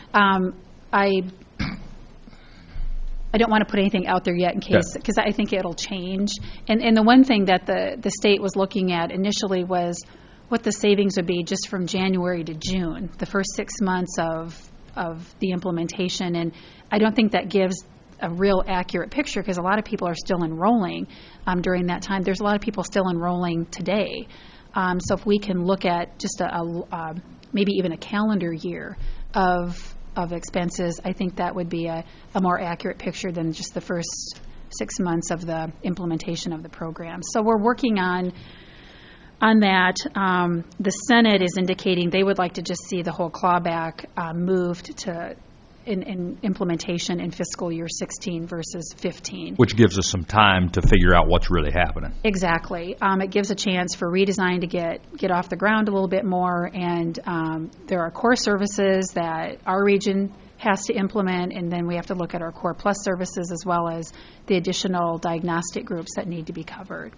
[SPEAKER 12] I don't want to put anything out there yet in case, because I think it'll change. And the one thing that the state was looking at initially was what the savings would be just from January to June, the first 6 months of the implementation. And I don't think that gives a real accurate picture because a lot of people are still enrolling during that time. There's a lot of people still enrolling today. So if we can look at just maybe even a calendar year of expenses, I think that would be a more accurate picture than just the first 6 months of the implementation of the program. So we're working on that. The Senate is indicating they would like to just see the whole clawback moved to in implementation in fiscal year 16 versus 15.
[SPEAKER 1] Which gives us some time to figure out what's really happening.
[SPEAKER 12] Exactly. It gives a chance for redesign to get off the ground a little bit more, and there are core services that our region has to implement, and then we have to look at our Core Plus services as well as the additional diagnostic groups that need to be covered.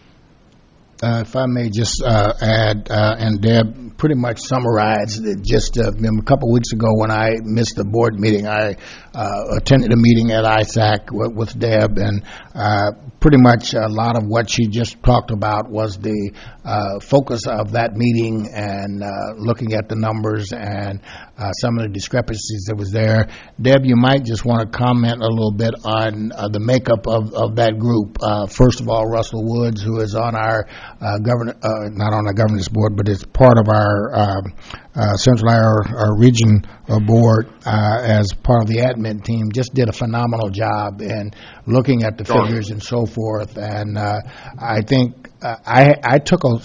[SPEAKER 3] If I may just add, and Deb pretty much summarized it. Just a couple weeks ago when I missed the board meeting, I attended a meeting at ISAC with Deb, and pretty much a lot of what she just talked about was the focus of that meeting, and looking at the numbers and some of the discrepancies that was there. Deb, you might just want to comment a little bit on the makeup of that group. First of all, Russell Woods, who is on our not on the governance board, but is part of our Central our region board as part of the admin team, just did a phenomenal job in looking at the figures and so forth. And I think I took one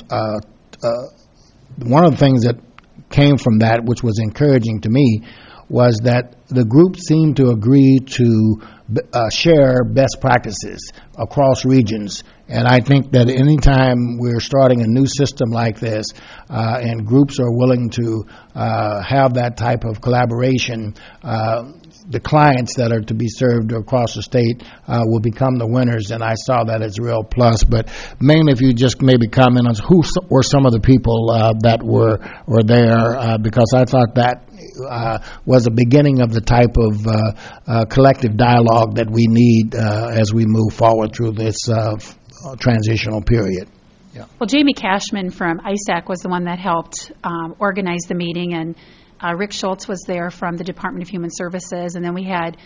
[SPEAKER 3] of the things that came from that, which was encouraging to me, was that the group seemed to agree to share best practices across regions. And I think that anytime we're starting a new system like this, and groups are willing to have that type of collaboration, the clients that are to be served across the state will become the winners, and I saw that as a real plus. But mainly, if you just maybe comment on who were some of the people that were there, because I thought that was a beginning of the type of collective dialogue that we need as we move forward through this transitional period. Yeah.
[SPEAKER 12] Well, Jamie Cashman from ISAC was the one that helped organize the meeting, and Rick Schultz was there from the Department of Human Services, and then we had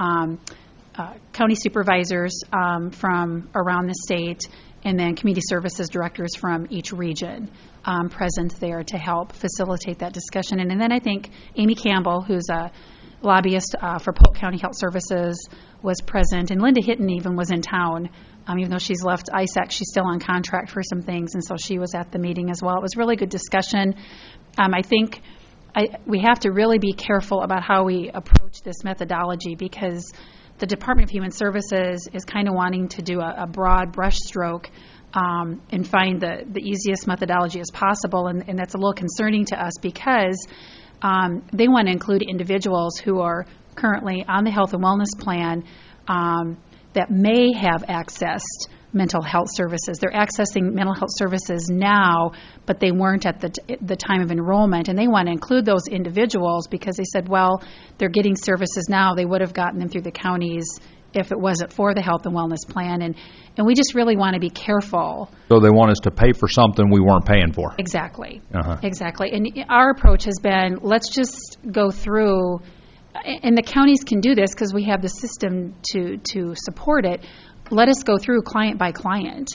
[SPEAKER 12] county supervisors from around the state, and then community services directors from each region present there to help facilitate that discussion. And then I think Amy Campbell, who's a lobbyist for Polk County Health Services, was present, and Linda Hitton even was in town. Even though she's left ISAC, she's still on contract for some things, and so she was at the meeting as well. It was really good discussion. I think we have to really be careful about how we approach this methodology, because the Department of Human Services is kind of wanting to do a broad brush stroke and find the easiest methodology as possible, and that's a little concerning to us, because they want to include individuals who are currently on the health and wellness plan that may have accessed mental health services. They're accessing mental health services now, but they weren't at the time of enrollment, and they want to include those individuals because they said, well, they're getting services now. They would have gotten them through the counties if it wasn't for the health and wellness plan, and we just really want to be careful.
[SPEAKER 1] So they want us to pay for something we weren't paying for.
[SPEAKER 12] Exactly.
[SPEAKER 1] Uh-huh.
[SPEAKER 12] Exactly. And our approach has been, let's just go through, and the counties can do this because we have the system to support it. Let us go through client by client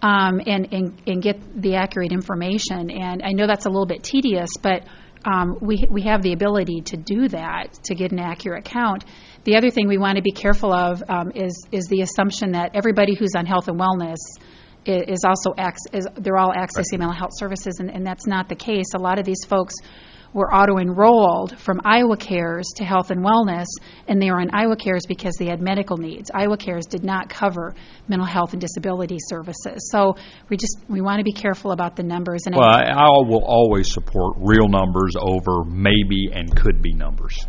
[SPEAKER 12] and get the accurate information. And I know that's a little bit tedious, but we have the ability to do that, to get an accurate count. The other thing we want to be careful of is the assumption that everybody who's on health and wellness is also they're all accessing mental health services, and that's not the case. A lot of these folks were auto-enrolled from Iowa Cares to health and wellness, and they were on Iowa Cares because they had medical needs. Iowa Cares did not cover mental health and disability services. So we want to be careful about the numbers. And
[SPEAKER 1] I will always support real numbers over maybe and could be numbers.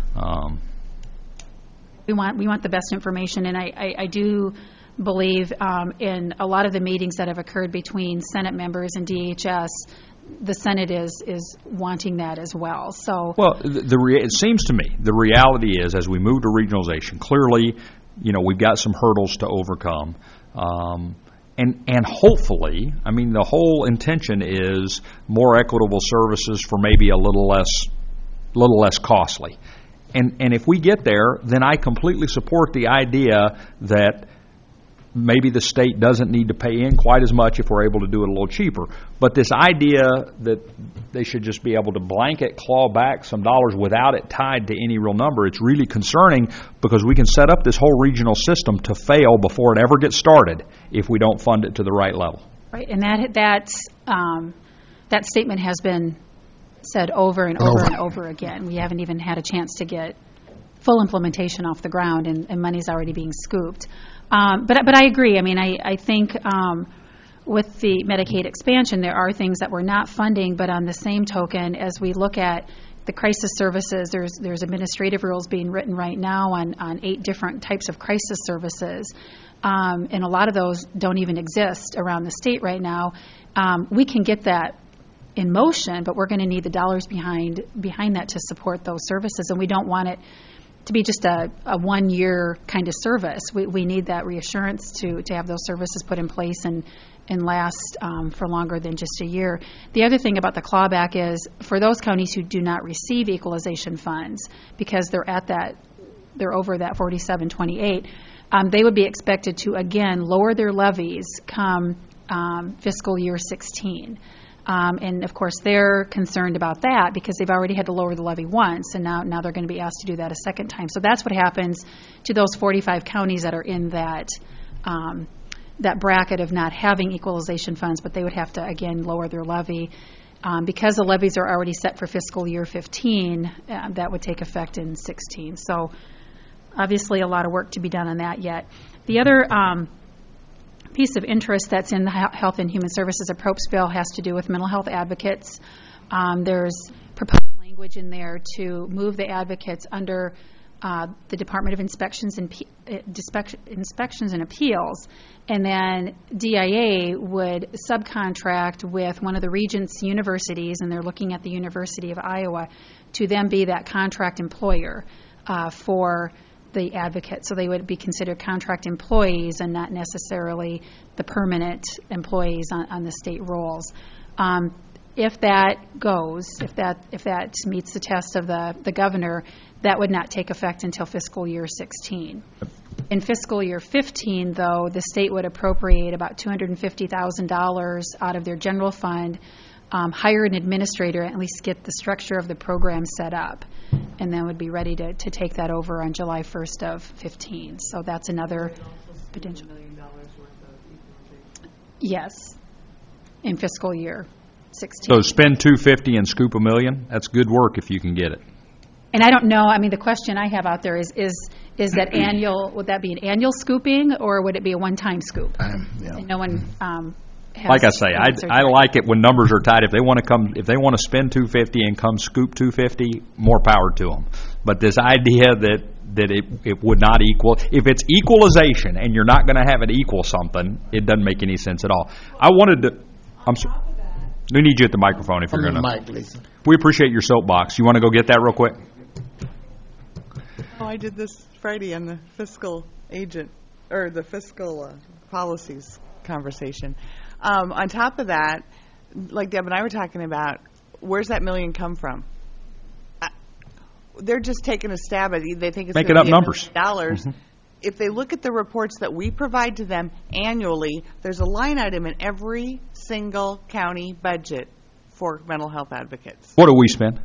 [SPEAKER 12] We want the best information, and I do believe in a lot of the meetings that have occurred between Senate members and DHS, the Senate is wanting that as well. So, well,
[SPEAKER 1] it seems to me the reality is, as we move to regionalization, clearly, we've got some hurdles to overcome, and hopefully, the whole intention is more equitable services for maybe a little less costly. And if we get there, then I completely support the idea that maybe the state doesn't need to pay in quite as much if we're able to do it a little cheaper. But this idea that they should just be able to blanket claw back some dollars without it tied to any real number, it's really concerning, because we can set up this whole regional system to fail before it ever gets started if we don't fund it to the right level.
[SPEAKER 12] Right, and that statement has been said over and over and over again. We haven't even had a chance to get full implementation off the ground, and money's already being scooped. But I agree. I mean, I think with the Medicaid expansion, there are things that we're not funding, but on the same token, as we look at the crisis services, there's administrative rules being written right now on 8 different types of crisis services, and a lot of those don't even exist around the state right now. We can get that in motion, but we're going to need the dollars behind that to support those services, and we don't want it to be just a 1-year kind of service. We need that reassurance to have those services put in place and last for longer than just a year. The other thing about the clawback is for those counties who do not receive equalization funds, because they're over that 4728, they would be expected to again lower their levies come fiscal year 16. And of course, they're concerned about that because they've already had to lower the levy once, and now they're going to be asked to do that a second time. So that's what happens to those 45 counties that are in that bracket of not having equalization funds, but they would have to again lower their levy. Because the levies are already set for fiscal year 15, that would take effect in 16. So obviously a lot of work to be done on that yet. The other piece of interest that's in the Health and Human Services approach bill has to do with mental health advocates. There's proposed language in there to move the advocates under the Department of Inspections and Appeals, and then DIA would subcontract with one of the Regents universities, and they're looking at the University of Iowa, to then be that contract employer for the advocate. So they would be considered contract employees and not necessarily the permanent employees on the state rolls. If that goes, if that meets the test of the governor, that would not take effect until fiscal year 16. In fiscal year 15, though, the state would appropriate about $250,000 out of their general fund, hire an administrator, and at least get the structure of the program set up, and then would be ready to take that over on July 1st of 15. So that's another potential. $1 million worth of yes, in fiscal year 16.
[SPEAKER 1] So spend $250 and scoop $1 million. That's good work if you can get it.
[SPEAKER 12] And I don't know. I mean, the question I have out there is that annual? Would that be an annual scooping, or would it be a one-time scoop?
[SPEAKER 3] Yeah.
[SPEAKER 12] And no one. Has
[SPEAKER 1] like I say, I like it when numbers are tight. If they want to spend $250 and come scoop $250, more power to them. But this idea that it would not equal, if it's equalization and you're not going to have it equal something, it doesn't make any sense at all. I wanted to. I'm sorry. We need you at the microphone if you're going to.
[SPEAKER 3] Mike, Lisa.
[SPEAKER 1] We appreciate your soapbox. You want to go get that real quick?
[SPEAKER 13] Oh, I did this Friday on the fiscal agent or the fiscal policies conversation. On top of that, like Deb and I were talking about, where's that $1 million come from? They're just taking a stab at it. They think it's
[SPEAKER 1] making up numbers.
[SPEAKER 13] $1 million. Mm-hmm. If they look at the reports that we provide to them annually, there's a line item in every single county budget for mental health advocates.
[SPEAKER 1] What do we spend?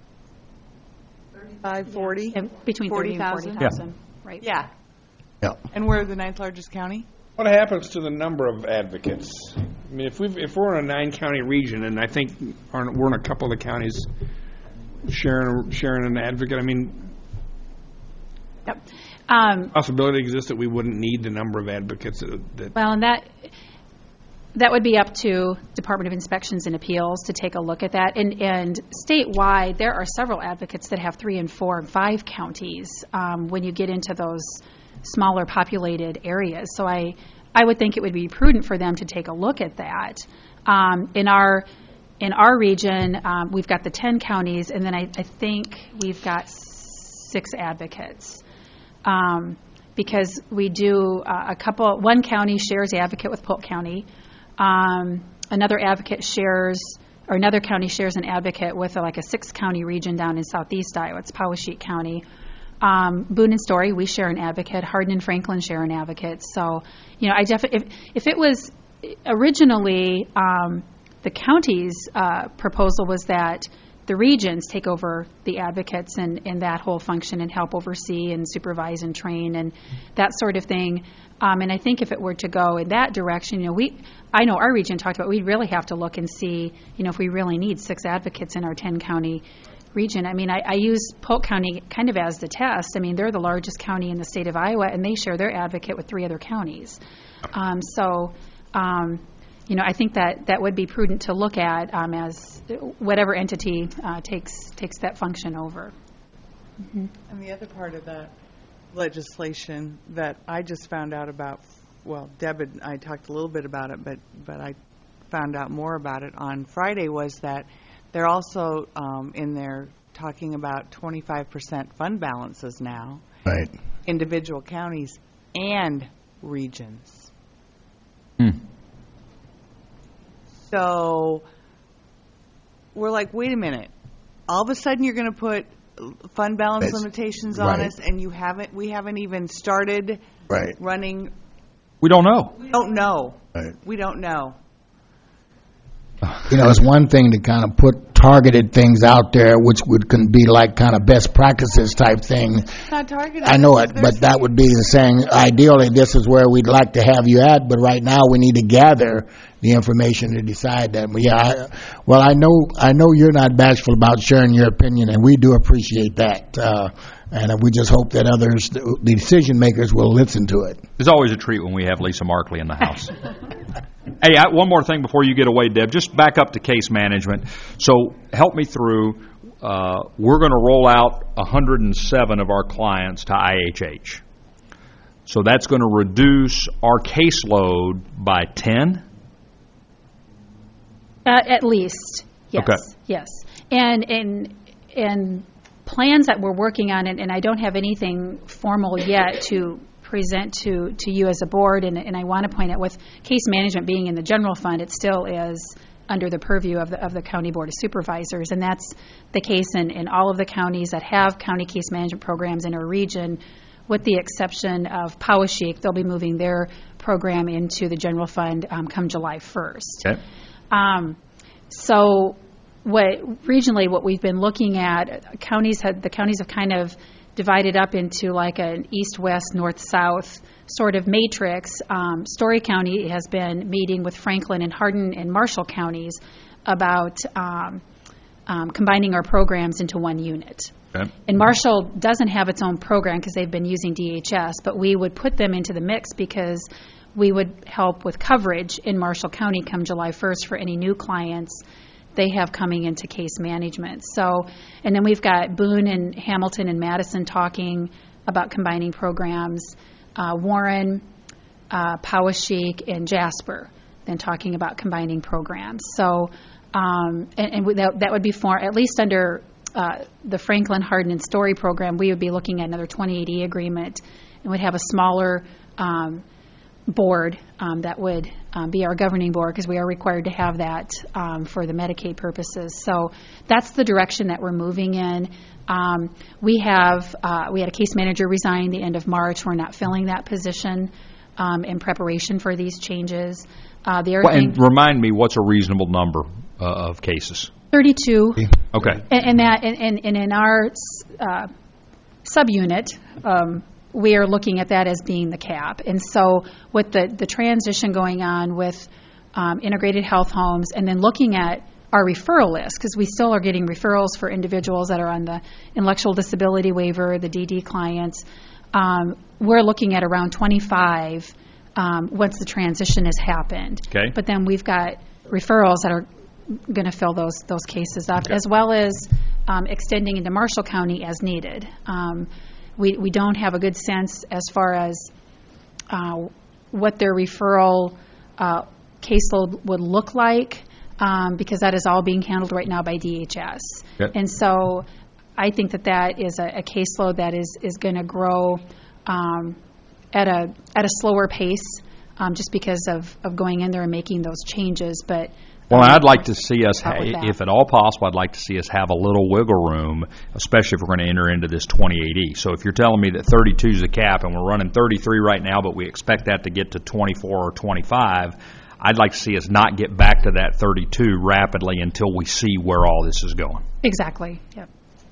[SPEAKER 13] 35, 40?
[SPEAKER 12] Yeah, between 30,000 and 40,000.
[SPEAKER 1] Yeah.
[SPEAKER 12] Right.
[SPEAKER 13] Yeah.
[SPEAKER 3] Yeah.
[SPEAKER 13] And we're the 9th largest county?
[SPEAKER 2] What happens to the number of advocates? I mean, if we're in a 9-county region, and I think we're in a couple of the counties sharing an advocate, I mean,
[SPEAKER 12] yep.
[SPEAKER 2] Possibility exists that we wouldn't need the number of advocates that.
[SPEAKER 12] Well, and that would be up to Department of Inspections and Appeals to take a look at that. And statewide, there are several advocates that have 3 and 4 and 5 counties when you get into those smaller populated areas. So I would think it would be prudent for them to take a look at that. In our region, we've got the 10 counties, and then I think we've got 6 advocates. Because we do one county shares advocate with Polk County. Another county shares an advocate with a 6-county region down in southeast Iowa. It's Powesheik County. Boone and Story, we share an advocate. Hardin and Franklin share an advocate. So, if it was originally the county's proposal was that the regions take over the advocates and that whole function and help oversee and supervise and train and that sort of thing. And I think if it were to go in that direction, I know our region talked about we'd really have to look and see, if we really need 6 advocates in our 10-county region. I mean, I use Polk County kind of as the test. I mean, they're the largest county in the state of Iowa, and they share their advocate with 3 other counties. I think that would be prudent to look at as whatever entity takes that function over.
[SPEAKER 13] And the other part of that legislation that I just found out about, well, Deb and I talked a little bit about it, but I found out more about it on Friday, was that they're also in there talking about 25% fund balances now.
[SPEAKER 3] Right.
[SPEAKER 13] Individual counties and regions. So we're like, wait a minute. All of a sudden you're going to put fund balance limitations on us, and we haven't even started running.
[SPEAKER 1] We don't know.
[SPEAKER 13] We don't know.
[SPEAKER 3] Right.
[SPEAKER 13] We don't know.
[SPEAKER 3] It's one thing to kind of put targeted things out there, which can be like kind of best practices type thing.
[SPEAKER 13] Not targeted.
[SPEAKER 3] I know it, but that would be saying, ideally, this is where we'd like to have you at, but right now we need to gather the information to decide that. I know you're not bashful about sharing your opinion, and we do appreciate that. And we just hope that others, the decision makers, will listen to it.
[SPEAKER 1] It's always a treat when we have Lisa Markley in the house. Hey, one more thing before you get away, Deb. Just back up to case management. So help me through. We're going to roll out 107 of our clients to IHH. So that's going to reduce our caseload by 10?
[SPEAKER 12] At least, yes.
[SPEAKER 1] Okay.
[SPEAKER 12] Yes. And plans that we're working on, and I don't have anything formal yet to present to you as a board, and I want to point out, with case management being in the general fund, it still is under the purview of the County Board of Supervisors, and that's the case in all of the counties that have county case management programs in our region, with the exception of Poweshiek. They'll be moving their program into the general fund come July 1st.
[SPEAKER 1] Okay.
[SPEAKER 12] So regionally what we've been looking at, the counties have kind of divided up into like an east-west, north-south sort of matrix. Story County has been meeting with Franklin and Hardin and Marshall counties about combining our programs into one unit.
[SPEAKER 1] Okay.
[SPEAKER 12] And Marshall doesn't have its own program because they've been using DHS, but we would put them into the mix because we would help with coverage in Marshall County come July 1st for any new clients they have coming into case management. So, and then we've got Boone and Hamilton and Madison talking about combining programs, Warren, Poweshiek, and Jasper then talking about combining programs. So, that would be for, at least under the Franklin, Hardin, and Story program, we would be looking at another 2080 agreement, and would have a smaller board that would be our governing board, because we are required to have that for the Medicaid purposes. So that's the direction that we're moving in. We had a case manager resign the end of March. We're not filling that position in preparation for these changes.
[SPEAKER 1] And remind me, what's a reasonable number of cases?
[SPEAKER 12] 32.
[SPEAKER 1] Okay.
[SPEAKER 12] And in our subunit, we are looking at that as being the cap. And so with the transition going on with integrated health homes, and then looking at our referral list, because we still are getting referrals for individuals that are on the intellectual disability waiver, the DD clients, we're looking at around 25 once the transition has happened.
[SPEAKER 1] Okay.
[SPEAKER 12] But then we've got referrals that are going to fill those cases up, as well as extending into Marshall County as needed. We don't have a good sense as far as what their referral caseload would look like, because that is all being handled right now by DHS.
[SPEAKER 1] Yep.
[SPEAKER 12] And so I think that is a caseload that is going to grow at a slower pace, just because of going in there and making those changes. But
[SPEAKER 1] well, I'd like to see us,
[SPEAKER 12] if
[SPEAKER 1] at all possible, I'd like to see us have a little wiggle room, especially if we're going to enter into this 2080. So if you're telling me that 32 is the cap, and we're running 33 right now, but we expect that to get to 24 or 25, I'd like to see us not get back to that 32 rapidly until we see where all this is going.
[SPEAKER 12] Exactly. Yep.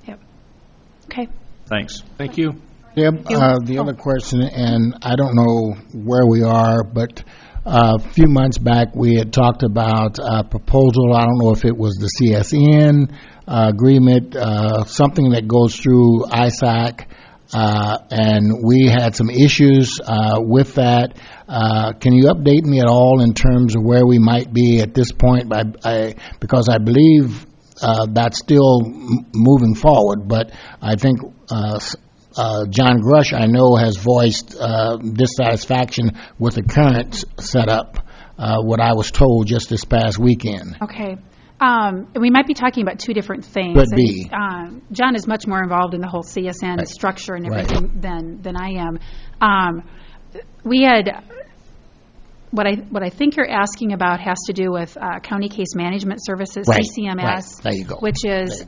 [SPEAKER 12] Okay.
[SPEAKER 1] Thanks.
[SPEAKER 2] Thank you.
[SPEAKER 3] Yep. The other question, and I don't know where we are, but a few months back, we had talked about a proposal. I don't know if it was the CSN agreement, something that goes through ISAC, and we had some issues with that. Can you update me at all in terms of where we might be at this point? Because I believe that's still moving forward, but I think John Grush, I know, has voiced dissatisfaction with the current setup, what I was told just this past weekend.
[SPEAKER 12] Okay. We might be talking about two different things.
[SPEAKER 3] Could be.
[SPEAKER 12] John is much more involved in the whole CSN structure and everything than I am. We had what I think you're asking about has to do with County Case Management Services, CCMS,
[SPEAKER 3] right. There you go.
[SPEAKER 12] which is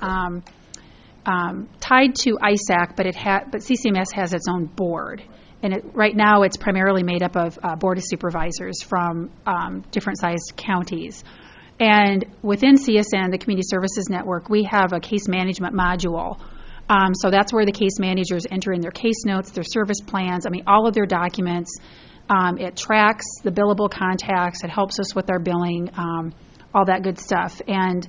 [SPEAKER 12] tied to ISAC, but CCMS has its own board. And right now, it's primarily made up of Board of Supervisors from different sized counties. And within CSN, the Community Services Network, we have a case management module. So that's where the case managers enter in their case notes, their service plans, all of their documents. It tracks the billable contacts. It helps us with our billing, all that good stuff. And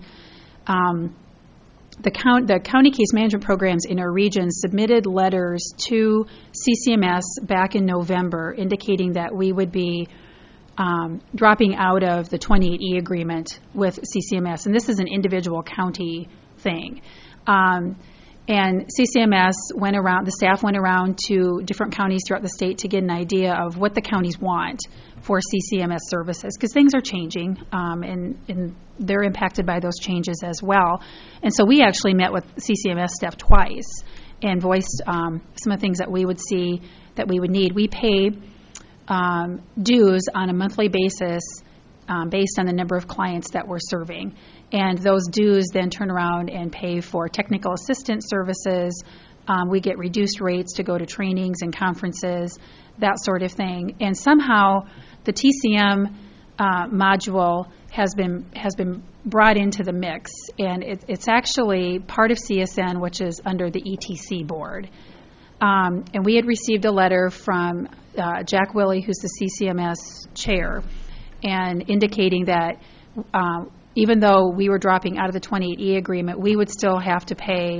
[SPEAKER 12] the county case management programs in our region submitted letters to CCMS back in November indicating that we would be dropping out of the 28E agreement with CCMS. And this is an individual county thing. And CCMS the staff went around to different counties throughout the state to get an idea of what the counties want for CCMS services, because things are changing, and they're impacted by those changes as well. And so we actually met with CCMS staff twice and voiced some of the things that we would see that we would need. We pay dues on a monthly basis based on the number of clients that we're serving. And those dues then turn around and pay for technical assistance services. We get reduced rates to go to trainings and conferences, that sort of thing. And somehow the TCM module has been brought into the mix, and it's actually part of CSN, which is under the ETC board. And we had received a letter from Jack Willey, who's the CCMS chair, and indicating that even though we were dropping out of the 28E agreement, we would still have to pay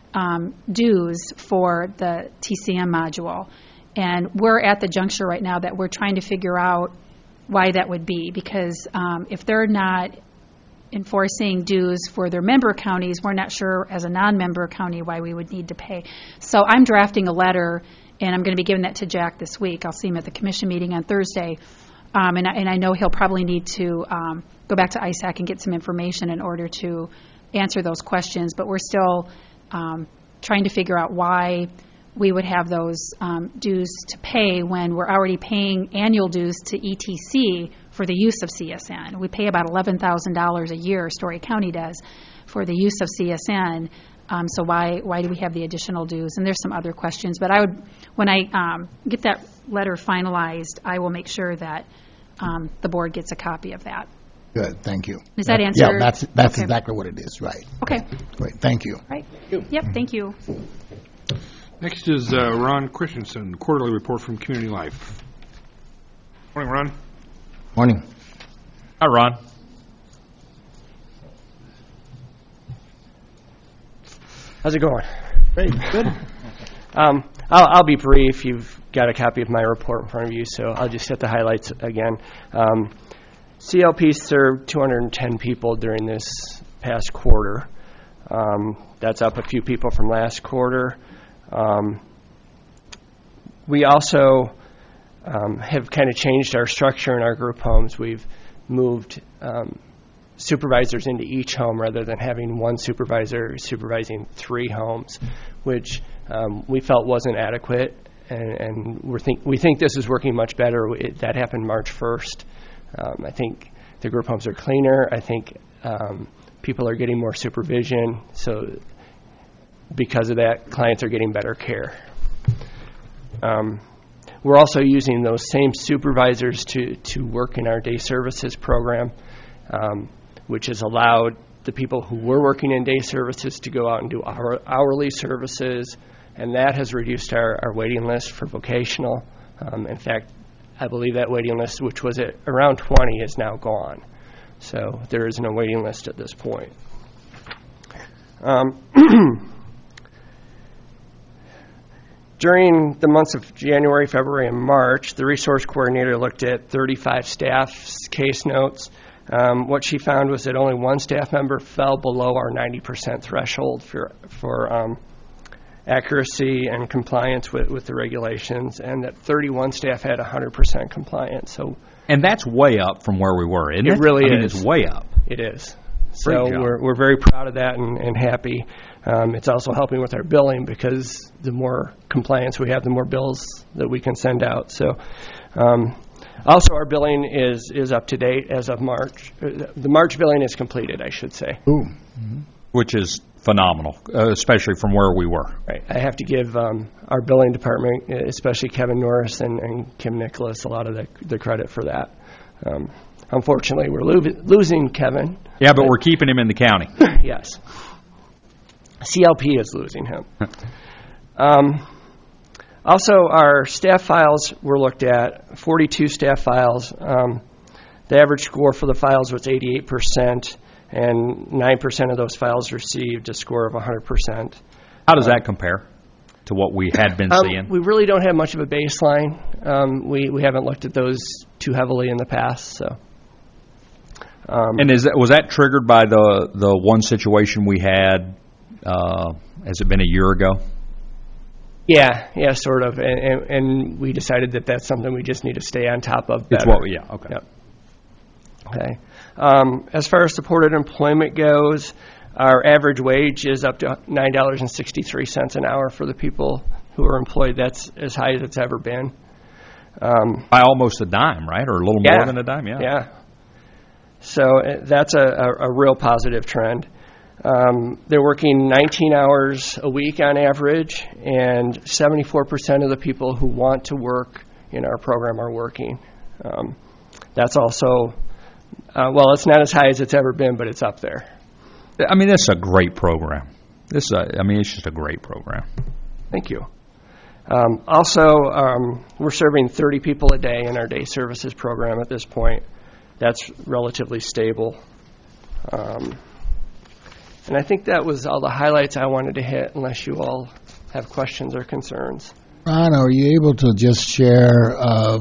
[SPEAKER 12] dues for the TCM module. And we're at the juncture right now that we're trying to figure out why that would be, because if they're not enforcing dues for their member counties, we're not sure as a non-member county why we would need to pay. So I'm drafting a letter, and I'm going to be giving that to Jack this week. I'll see him at the commission meeting on Thursday. And I know he'll probably need to go back to ISAC and get some information in order to answer those questions. But we're still trying to figure out why we would have those dues to pay when we're already paying annual dues to ETC for the use of CSN. We pay about $11,000 a year, Story County does, for the use of CSN. So why do we have the additional dues? And there's some other questions. But when I get that letter finalized, I will make sure that the board gets a copy of that.
[SPEAKER 3] Good, thank you.
[SPEAKER 12] Does that answer?
[SPEAKER 3] Yeah, that's okay. Exactly what it is, right.
[SPEAKER 12] Okay.
[SPEAKER 3] Great, thank you.
[SPEAKER 12] Right. Yep, thank you.
[SPEAKER 2] Next is Ron Christensen, quarterly report from Community Life. Morning, Ron.
[SPEAKER 3] Morning.
[SPEAKER 14] Hi, Ron.
[SPEAKER 15] How's it going? Great, good. I'll be brief. You've got a copy of my report in front of you, so I'll just hit the highlights again. CLP served 210 people during this past quarter. That's up a few people from last quarter. We also have kind of changed our structure in our group homes. We've moved supervisors into each home rather than having one supervisor supervising 3 homes, which we felt wasn't adequate, and we think this is working much better. That happened March 1st. I think the group homes are cleaner. I think people are getting more supervision, so because of that, clients are getting better care. We're also using those same supervisors to work in our day services program, which has allowed the people who were working in day services to go out and do hourly services, and that has reduced our waiting list for vocational. In fact, I believe that waiting list, which was at around 20, is now gone. So there isn't a waiting list at this point. During the months of January, February, and March, the resource coordinator looked at 35 staff's case notes. What she found was that only one staff member fell below our 90% threshold for accuracy and compliance with the regulations, and that 31 staff had 100% compliance.
[SPEAKER 1] And that's way up from where we were, isn't it?
[SPEAKER 15] It really
[SPEAKER 1] is.
[SPEAKER 15] It's
[SPEAKER 1] way up.
[SPEAKER 15] It is. So we're very proud of that and happy. It's also helping with our billing because the more compliance we have, the more bills that we can send out. So also our billing is up to date as of March. The March billing is completed, I should say.
[SPEAKER 3] Ooh. Mm-hmm.
[SPEAKER 1] Which is phenomenal, especially from where we were.
[SPEAKER 15] Right. I have to give our billing department, especially Kevin Norris and Kim Nicholas, a lot of the credit for that. Unfortunately, we're losing Kevin.
[SPEAKER 1] Yeah, but we're keeping him in the county.
[SPEAKER 15] Yes. CLP is losing him. Also, our staff files were looked at, 42 staff files. The average score for the files was 88%, and 9% of those files received a score of 100%.
[SPEAKER 1] How does that compare to what we had been seeing?
[SPEAKER 15] We really don't have much of a baseline. We haven't looked at those too heavily in the past. So.
[SPEAKER 1] And was that triggered by the one situation we had? Has it been a year ago?
[SPEAKER 15] Yeah, sort of. And we decided that that's something we just need to stay on top of better.
[SPEAKER 1] Okay.
[SPEAKER 15] Yep. Okay. As far as supported employment goes, our average wage is up to $9.63 an hour for the people who are employed. That's as high as it's ever been.
[SPEAKER 1] By almost a dime, right? Or a little more than a dime,
[SPEAKER 15] Yeah. So that's a real positive trend. They're working 19 hours a week on average, and 74% of the people who want to work in our program are working. That's also, it's not as high as it's ever been, but it's up there.
[SPEAKER 1] I mean, this is a great program. It's just a great program.
[SPEAKER 15] Thank you. Also, we're serving 30 people a day in our day services program at this point. That's relatively stable. And I think that was all the highlights I wanted to hit, unless you all have questions or concerns.
[SPEAKER 3] Ron, are you able to just share,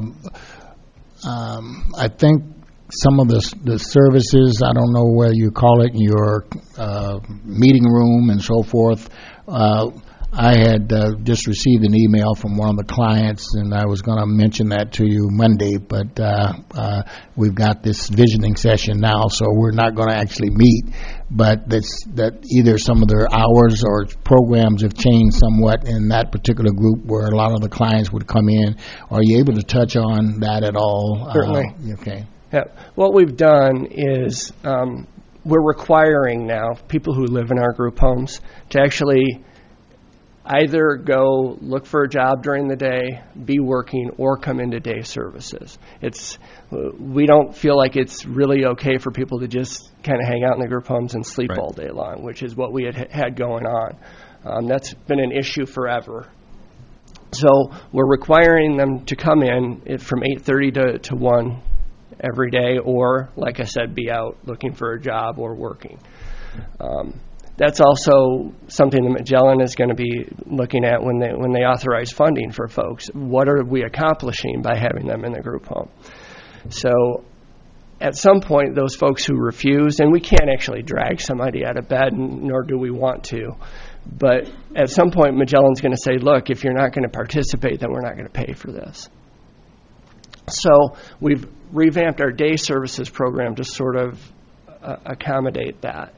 [SPEAKER 3] I think some of the services, I don't know whether you call it your meeting room and so forth. I had just received an email from one of the clients, and I was going to mention that to you Monday, but we've got this visioning session now, so we're not going to actually meet. But that either some of their hours or programs have changed somewhat in that particular group where a lot of the clients would come in. Are you able to touch on that at all?
[SPEAKER 15] Certainly.
[SPEAKER 3] Okay.
[SPEAKER 15] Yeah. What we've done is we're requiring now people who live in our group homes to actually either go look for a job during the day, be working, or come into day services. We don't feel like it's really okay for people to just kind of hang out in the group homes and sleep all day long, which is what we had going on. That's been an issue forever. So we're requiring them to come in from 8:30 to 1 every day, or, like I said, be out looking for a job or working. That's also something that Magellan is going to be looking at when they authorize funding for folks. What are we accomplishing by having them in the group home? So at some point, those folks who refuse, and we can't actually drag somebody out of bed, nor do we want to, but at some point, Magellan's going to say, look, if you're not going to participate, then we're not going to pay for this. So we've revamped our day services program to sort of accommodate that.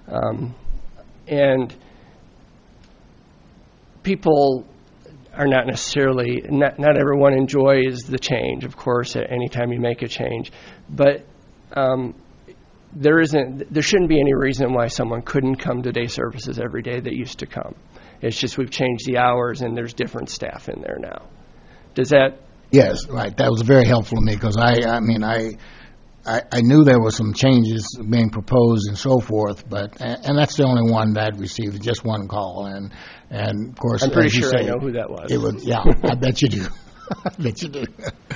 [SPEAKER 15] And people are not necessarily, not everyone enjoys the change, of course, at any time you make a change. But there shouldn't be any reason why someone couldn't come to day services every day that used to come. It's just we've changed the hours and there's different staff in there now. Does that?
[SPEAKER 3] Yes, right. That was very helpful to me because I knew there were some changes being proposed and so forth, and that's the only one that I'd received, just one call, and of course,
[SPEAKER 15] I'm pretty sure I know who that was.
[SPEAKER 3] I bet you do. I bet you do.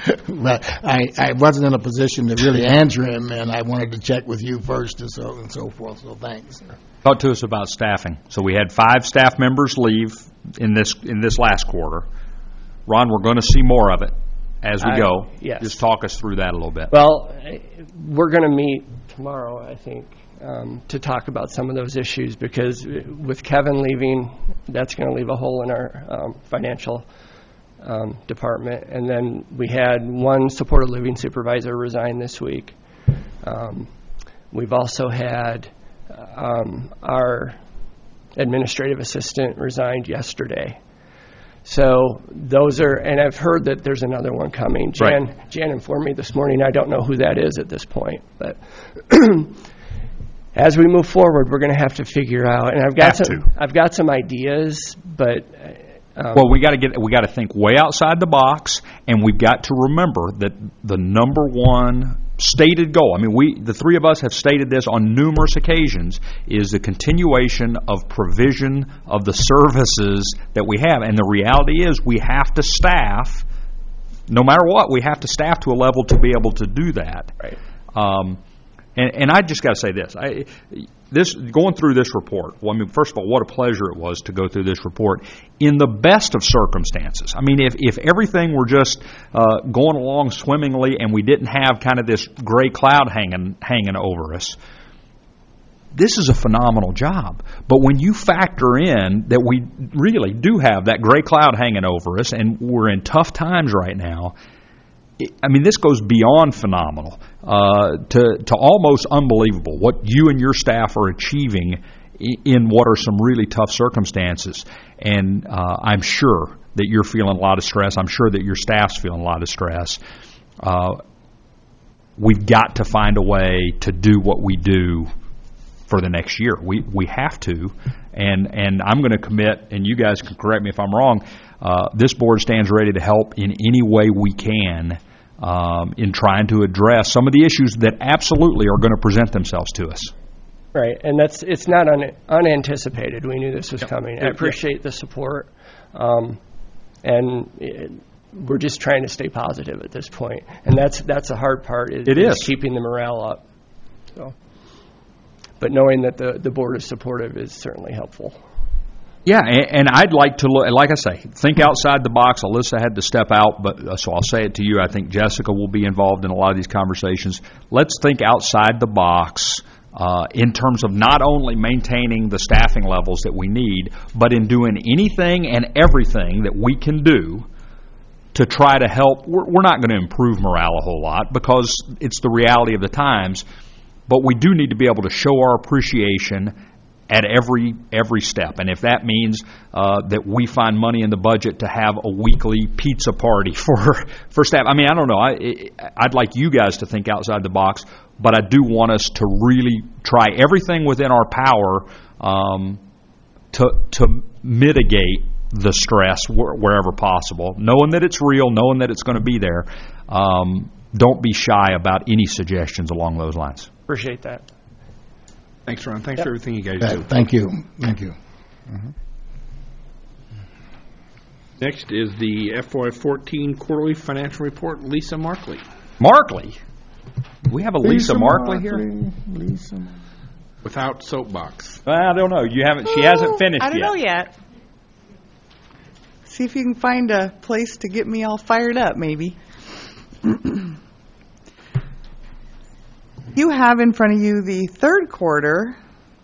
[SPEAKER 3] But I wasn't in a position to really answer him, and I wanted to check with you first and so forth, so thanks.
[SPEAKER 1] Talk to us about staffing. So we had 5 staff members leave in this last quarter. Ron, we're going to see more of it as we go.
[SPEAKER 15] Yes.
[SPEAKER 1] Just talk us through that a little bit.
[SPEAKER 15] Well, we're going to meet tomorrow, I think, to talk about some of those issues, because with Kevin leaving, that's going to leave a hole in our financial department. And then we had one supported living supervisor resign this week. We've also had our administrative assistant resigned yesterday. So those are, and I've heard that there's another one coming. Jan informed me this morning. I don't know who that is at this point, but as we move forward, we're going to have to figure out. And I've got some ideas, but
[SPEAKER 1] well, we got to think way outside the box, and we've got to remember that the number one stated goal, I mean, the three of us have stated this on numerous occasions, is the continuation of provision of the services that we have. And the reality is we have to staff, no matter what, we have to staff to a level to be able to do that.
[SPEAKER 15] Right.
[SPEAKER 1] And I just got to say this. Going through this report, well, I mean, first of all, what a pleasure it was to go through this report in the best of circumstances. I mean, if everything were just going along swimmingly and we didn't have kind of this gray cloud hanging over us, this is a phenomenal job. But when you factor in that we really do have that gray cloud hanging over us and we're in tough times right now, I mean, this goes beyond phenomenal to almost unbelievable what you and your staff are achieving in what are some really tough circumstances. And I'm sure that you're feeling a lot of stress. I'm sure that your staff's feeling a lot of stress. We've got to find a way to do what we do for the next year. We have to. And I'm going to commit, and you guys can correct me if I'm wrong, this board stands ready to help in any way we can in trying to address some of the issues that absolutely are going to present themselves to us.
[SPEAKER 15] Right, and it's not unanticipated. We knew this was coming. I appreciate the support, and we're just trying to stay positive at this point. And that's the hard part is keeping the morale up. So, but knowing that the board is supportive is certainly helpful.
[SPEAKER 1] Yeah, and I'd like to look, like I say, think outside the box. Alyssa had to step out, but so I'll say it to you. I think Jessica will be involved in a lot of these conversations. Let's think outside the box in terms of not only maintaining the staffing levels that we need, but in doing anything and everything that we can do to try to help. We're not going to improve morale a whole lot because it's the reality of the times, but we do need to be able to show our appreciation at every step. And if that means that we find money in the budget to have a weekly pizza party for staff, I mean, I don't know. I'd like you guys to think outside the box, but I do want us to really try everything within our power to mitigate the stress wherever possible, knowing that it's real, knowing that it's going to be there. Don't be shy about any suggestions along those lines.
[SPEAKER 15] Appreciate that.
[SPEAKER 2] Thanks, Ron. Thanks for everything you guys do.
[SPEAKER 3] Thank you. Thank you. Mm-hmm.
[SPEAKER 2] Next is the FY14 quarterly financial report. Lisa Markley.
[SPEAKER 1] Markley? We have a Lisa Markley here?
[SPEAKER 3] Lisa.
[SPEAKER 2] Without soapbox.
[SPEAKER 1] I don't know. She hasn't finished yet.
[SPEAKER 13] I don't know yet. See if you can find a place to get me all fired up, maybe. You have in front of you the third quarter,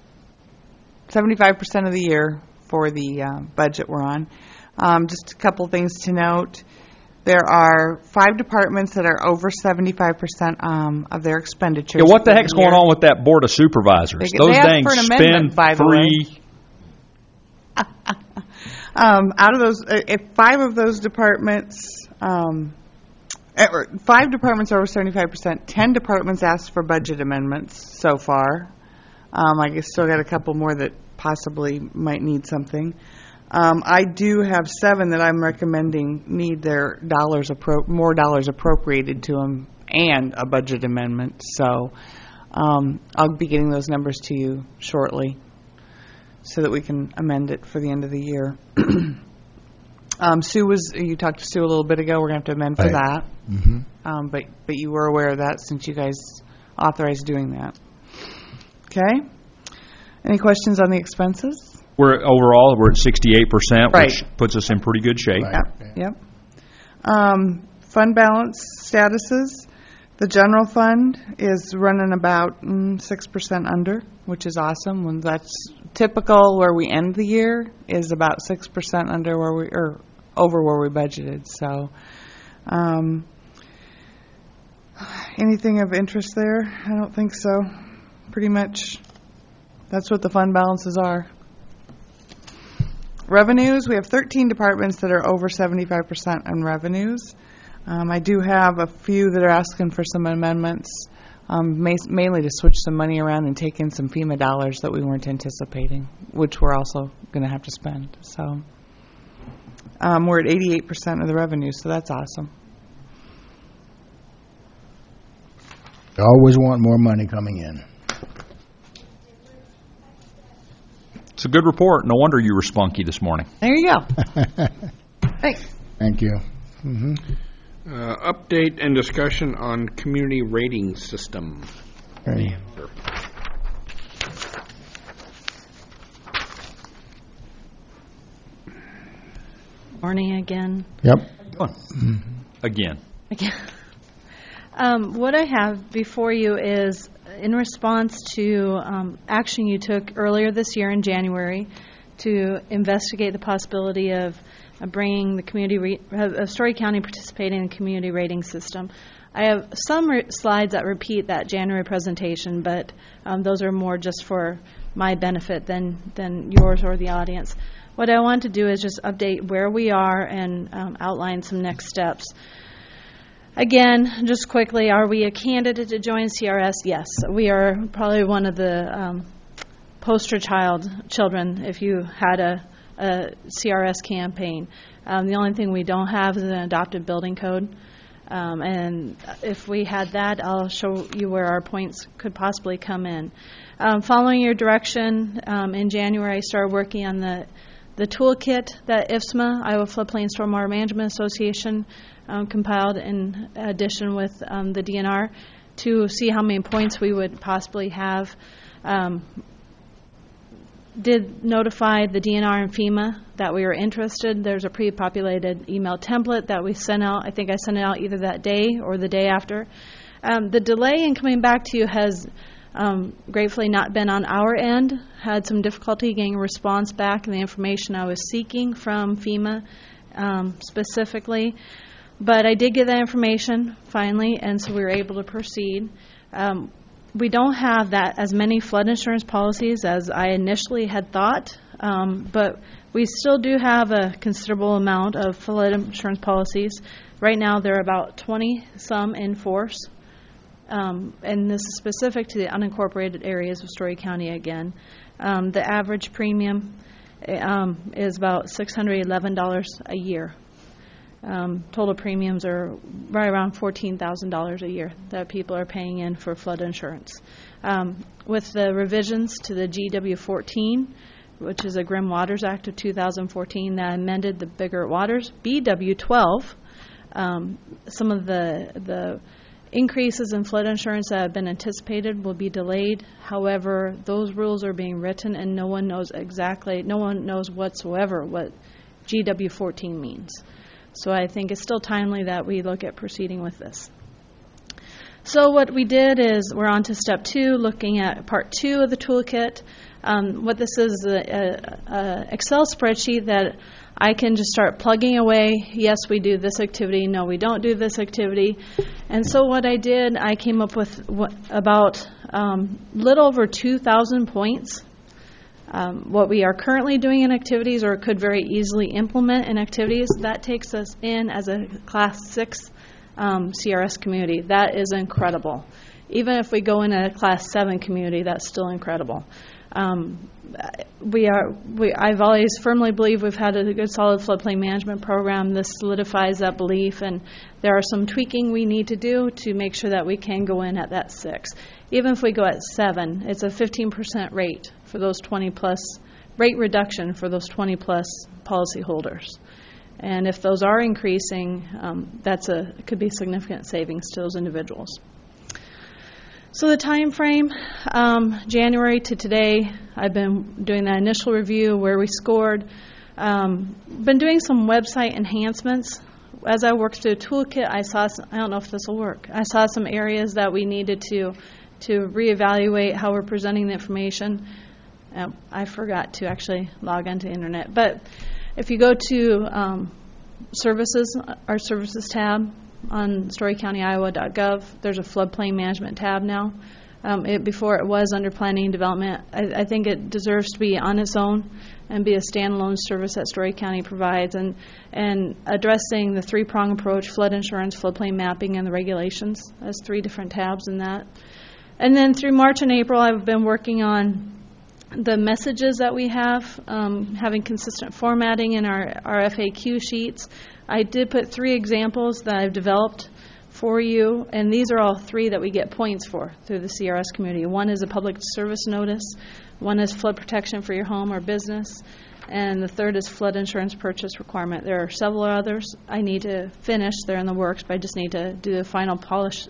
[SPEAKER 13] 75% of the year for the budget we're on. Just a couple things to note. There are 5 departments that are over 75% of their expenditures.
[SPEAKER 1] Yeah, what the heck's going on with that board of supervisors? Those dang spend free.
[SPEAKER 13] Out of those, if 5 of those departments, 5 departments are over 75%. 10 departments asked for budget amendments so far. I guess still got a couple more that possibly might need something. I do have 7 that I'm recommending need their more dollars appropriated to them and a budget amendment. So I'll be getting those numbers to you shortly so that we can amend it for the end of the year. You talked to Sue a little bit ago. We're going to have to amend for
[SPEAKER 3] Right.
[SPEAKER 13] that.
[SPEAKER 3] Mm-hmm.
[SPEAKER 13] But you were aware of that since you guys authorized doing that. Okay. Any questions on the expenses?
[SPEAKER 1] We're at 68%,
[SPEAKER 13] Right.
[SPEAKER 1] which puts us in pretty good shape.
[SPEAKER 13] Yep. Fund balance statuses. The general fund is running about 6% under, which is awesome. When that's typical, where we end the year is about 6% under over where we budgeted. So, anything of interest there? I don't think so. Pretty much, that's what the fund balances are. Revenues, we have 13 departments that are over 75% on revenues. I do have a few that are asking for some amendments, mainly to switch some money around and take in some FEMA dollars that we weren't anticipating, which we're also going to have to spend. So we're at 88% of the revenue, so that's awesome.
[SPEAKER 3] You always want more money coming in.
[SPEAKER 1] It's a good report. No wonder you were spunky this morning.
[SPEAKER 13] There you go. Thanks.
[SPEAKER 3] Thank you. Mm-hmm.
[SPEAKER 2] Update and discussion on community rating system.
[SPEAKER 3] Right.
[SPEAKER 9] Morning again.
[SPEAKER 3] Yep.
[SPEAKER 1] Again.
[SPEAKER 9] What I have before you is in response to action you took earlier this year in January to investigate the possibility of bringing the community, Story County participating in the community rating system. I have some slides that repeat that January presentation, but those are more just for my benefit than yours or the audience. What I want to do is just update where we are and outline some next steps. Again, just quickly, are we a candidate to join CRS? Yes. We are probably one of the poster children if you had a CRS campaign. The only thing we don't have is an adopted building code. And if we had that, I'll show you where our points could possibly come in. Following your direction, in January, I started working on the toolkit that IFSMA, Iowa Floodplain Stormwater Management Association, compiled in addition with the DNR to see how many points we would possibly have. Did notify the DNR and FEMA that we were interested. There's a pre-populated email template that we sent out. I think I sent it out either that day or the day after. The delay in coming back to you has gratefully not been on our end. Had some difficulty getting a response back and the information I was seeking from FEMA specifically. But I did get that information finally, and so we were able to proceed. We don't have that as many flood insurance policies as I initially had thought, but we still do have a considerable amount of flood insurance policies. Right now, there are about 20-some in force, and this is specific to the unincorporated areas of Story County again. The average premium is about $611 a year. Total premiums are right around $14,000 a year that people are paying in for flood insurance. With the revisions to the GW14, which is a Grim Waters Act of 2014 that amended the Bigger Waters BW12, some of the increases in flood insurance that have been anticipated will be delayed. However, those rules are being written and no one knows whatsoever what GW14 means. So I think it's still timely that we look at proceeding with this. So what we did is we're on to step 2, looking at part 2 of the toolkit. What this is a Excel spreadsheet that I can just start plugging away. Yes, we do this activity. No, we don't do this activity. And so what I did, I came up with about little over 2,000 points. What we are currently doing in activities or could very easily implement in activities, that takes us in as a Class 6 CRS community. That is incredible. Even if we go in a Class 7 community, that's still incredible. I've always firmly believed we've had a good solid floodplain management program. This solidifies that belief, and there are some tweaking we need to do to make sure that we can go in at that 6. Even if we go at 7, it's a 15% rate for those 20 plus, rate reduction for those 20 plus policyholders. And if those are increasing, it could be significant savings to those individuals. So the time frame, January to today, I've been doing that initial review where we scored. Been doing some website enhancements. As I worked through the toolkit, I don't know if this will work. I saw some areas that we needed to reevaluate how we're presenting the information. I forgot to actually log onto the internet. But if you go to services, our services tab on storycountyowa.gov, there's a floodplain management tab now. Before it was under planning and development. I think it deserves to be on its own and be a standalone service that Story County provides, and addressing the three-prong approach: flood insurance, floodplain mapping, and the regulations. There's 3 different tabs in that. And then through March and April, I've been working on the messages that we have, having consistent formatting in our FAQ sheets. I did put 3 examples that I've developed for you, and these are all 3 that we get points for through the CRS community. One is a public service notice, one is flood protection for your home or business, and the third is flood insurance purchase requirement. There are several others I need to finish. They're in the works, but I just need to do the final polishes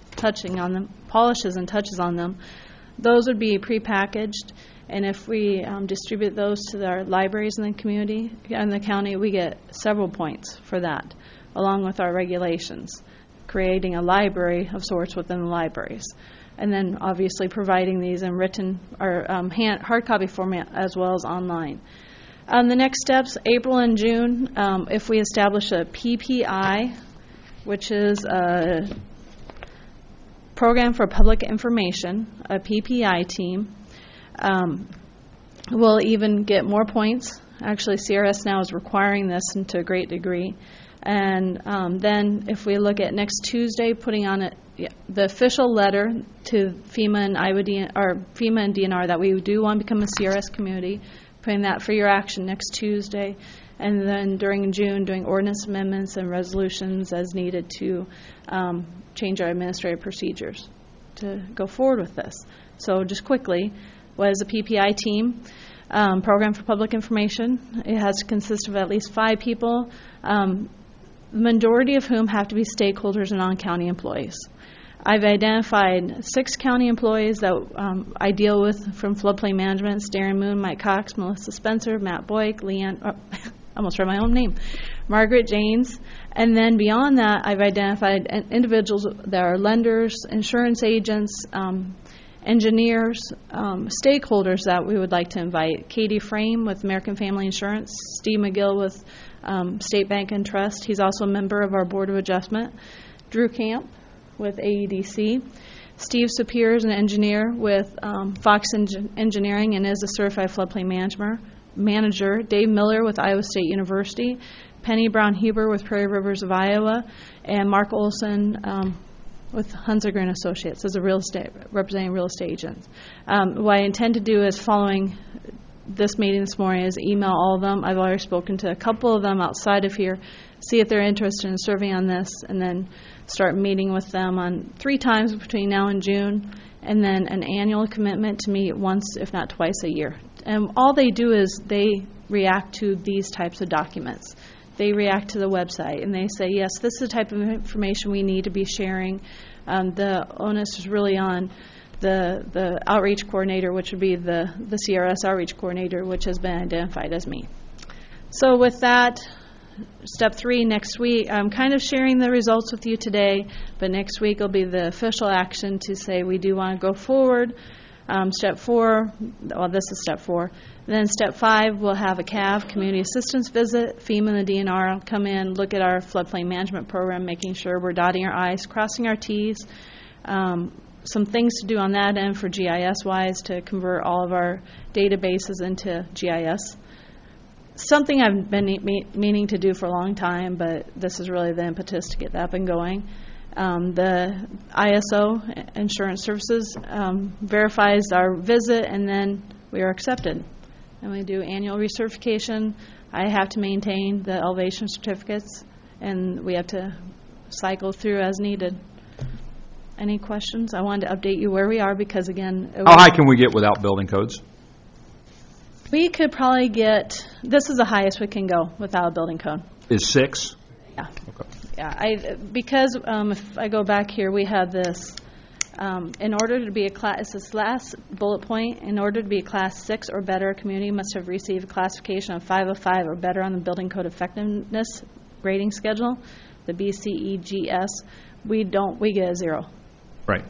[SPEAKER 9] and touches on them. Those would be prepackaged, and if we distribute those to our libraries in the community and the county, we get several points for that, along with our regulations, creating a library of sorts within the libraries. And then obviously providing these in written or hard copy format as well as online. The next steps, April and June, if we establish a PPI, which is a Program for Public Information, a PPI team, we'll even get more points. Actually, CRS now is requiring this to a great degree. And then if we look at next Tuesday, putting on the official letter to FEMA and FEMA and DNR that we do want to become a CRS community, putting that for your action next Tuesday, and then during June doing ordinance amendments and resolutions as needed to change our administrative procedures to go forward with this. So just quickly, what is a PPI team? Program for Public Information. It has to consist of at least 5 people. The majority of whom have to be stakeholders and non-county employees. I've identified 6 county employees that I deal with from floodplain management: Darren Moon, Mike Cox, Melissa Spencer, Matt Boyk, Leanne, almost read my own name, Margaret Janes. And then beyond that, I've identified individuals that are lenders, insurance agents, engineers, stakeholders that we would like to invite. Katie Frame with American Family Insurance, Steve McGill with State Bank and Trust. He's also a member of our Board of Adjustment. Drew Camp with AEDC. Steve Sapir is an engineer with Fox Engineering and is a certified floodplain manager. Dave Miller with Iowa State University. Penny Brown-Huber with Prairie Rivers of Iowa. And Mark Olson with Hunziker & Associates as a representing real estate agents. What I intend to do is, following this meeting this morning, is email all of them. I've already spoken to a couple of them outside of here, see if they're interested in serving on this, and then start meeting with them on 3 times between now and June, and then an annual commitment to meet once, if not twice a year. And all they do is they react to these types of documents. They react to the website and they say, yes, this is the type of information we need to be sharing. The onus is really on the outreach coordinator, which would be the CRS outreach coordinator, which has been identified as me. So with that, step 3 next week, I'm kind of sharing the results with you today, but next week will be the official action to say we do want to go forward. Step 4, well, this is step 4. Then step 5, we'll have a CAV, community assistance visit. FEMA and the DNR will come in, look at our floodplain management program, making sure we're dotting our I's, crossing our T's. Some things to do on that end for GIS-wise to convert all of our databases into GIS. Something I've been meaning to do for a long time, but this is really the impetus to get that up and going. The ISO, Insurance Services, verifies our visit, and then we are accepted. And we do annual recertification. I have to maintain the elevation certificates, and we have to cycle through as needed. Any questions? I wanted to update you where we are because, again...
[SPEAKER 1] How high can we get without building codes?
[SPEAKER 9] We could probably get... This is the highest we can go without a building code.
[SPEAKER 1] is 6?
[SPEAKER 9] Yeah. Yeah, because if I go back here, we had this, in order to be a class, it's this last bullet point, in order to be a class 6 or better, a community must have received a classification of 505 or better on the building code effectiveness rating schedule, the BCEGS. We get a 0.
[SPEAKER 1] Right.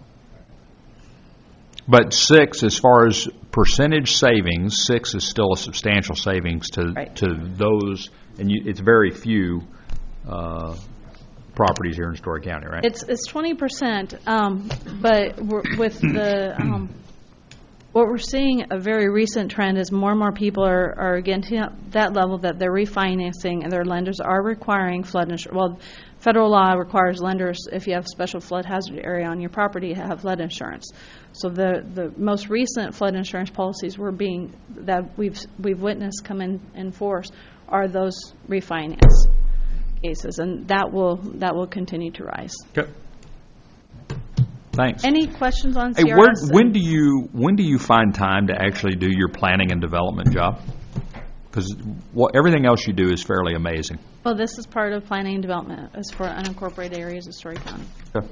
[SPEAKER 1] But 6, as far as percentage savings, 6 is still a substantial savings to those, and it's very few properties here in Story County, right?
[SPEAKER 9] It's 20%, but with the what we're seeing, a very recent trend is more and more people are getting to that level that they're refinancing and their lenders are requiring flood insurance. Well, federal law requires lenders, if you have special flood hazard area on your property, to have flood insurance. So the most recent flood insurance policies that we've witnessed come in force are those refinance cases, and that will continue to rise.
[SPEAKER 1] Okay. Thanks.
[SPEAKER 9] Any questions on
[SPEAKER 1] Hey,
[SPEAKER 9] CRS?
[SPEAKER 1] when do you find time to actually do your planning and development job? Because everything else you do is fairly amazing.
[SPEAKER 9] Well, this is part of planning and development. It's for unincorporated areas of Story County.
[SPEAKER 1] Okay.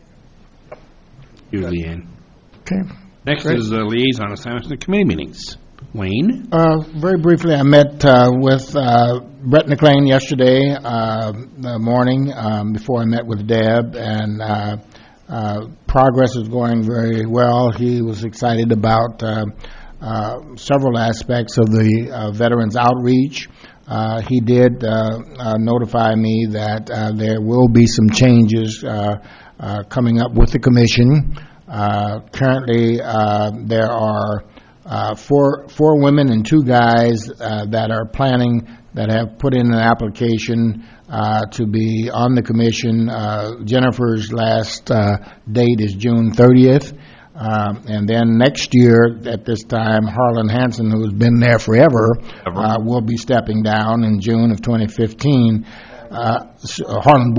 [SPEAKER 2] You, Leanne.
[SPEAKER 3] Okay.
[SPEAKER 2] Next is liaison assignments and committee meetings. Wayne?
[SPEAKER 3] Very briefly, I met with Brett McLean yesterday morning before I met with Deb, and progress is going very well. He was excited about several aspects of the veterans outreach. He did notify me that there will be some changes coming up with the commission. Currently, there are four women and 2 guys that are planning, that have put in an application to be on the commission. Jennifer's last date is June 30th. And then next year at this time, Harlan Hansen, who's been there forever, will be stepping down in June of 2015. Harlan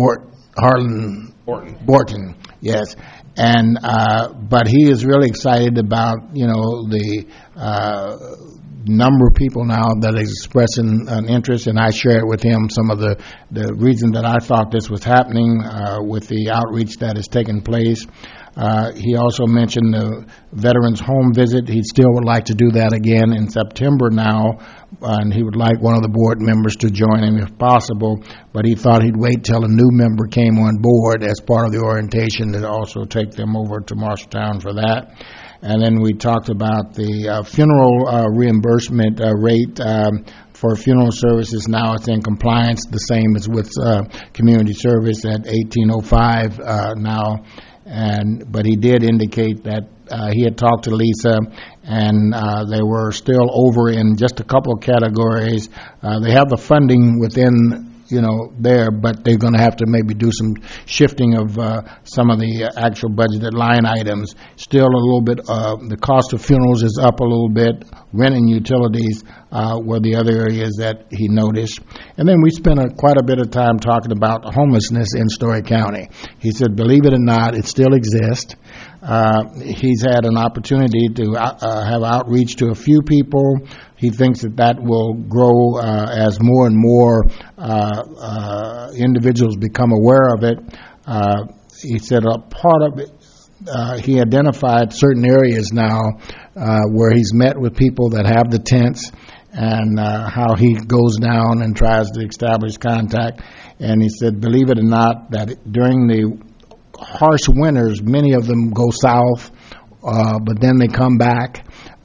[SPEAKER 3] Borton, yes. And but he is really excited about the number of people now that is expressing an interest, and I shared with him some of the reason that I thought this was happening with the outreach that has taken place. He also mentioned the Veterans Home Visit. He still would like to do that again in September now, and he would like one of the board members to join him if possible, but he thought he'd wait till a new member came on board as part of the orientation to also take them over to Marshalltown for that. And then we talked about the funeral reimbursement rate for funeral services. Now it's in compliance, the same as with community service at $18.05 now. But he did indicate that he had talked to Lisa, and they were still over in just a couple of categories. They have the funding within there, but they're going to have to maybe do some shifting of some of the actual budgeted line items. Still a little bit, the cost of funerals is up a little bit. Rent and utilities were the other areas that he noticed. And then we spent quite a bit of time talking about homelessness in Story County. He said, believe it or not, it still exists. He's had an opportunity to have outreach to a few people. He thinks that will grow as more and more individuals become aware of it. He said a part of it, he identified certain areas now where he's met with people that have the tents, and how he goes down and tries to establish contact. And he said, believe it or not, that during the harsh winters, many of them go south, but then they come back.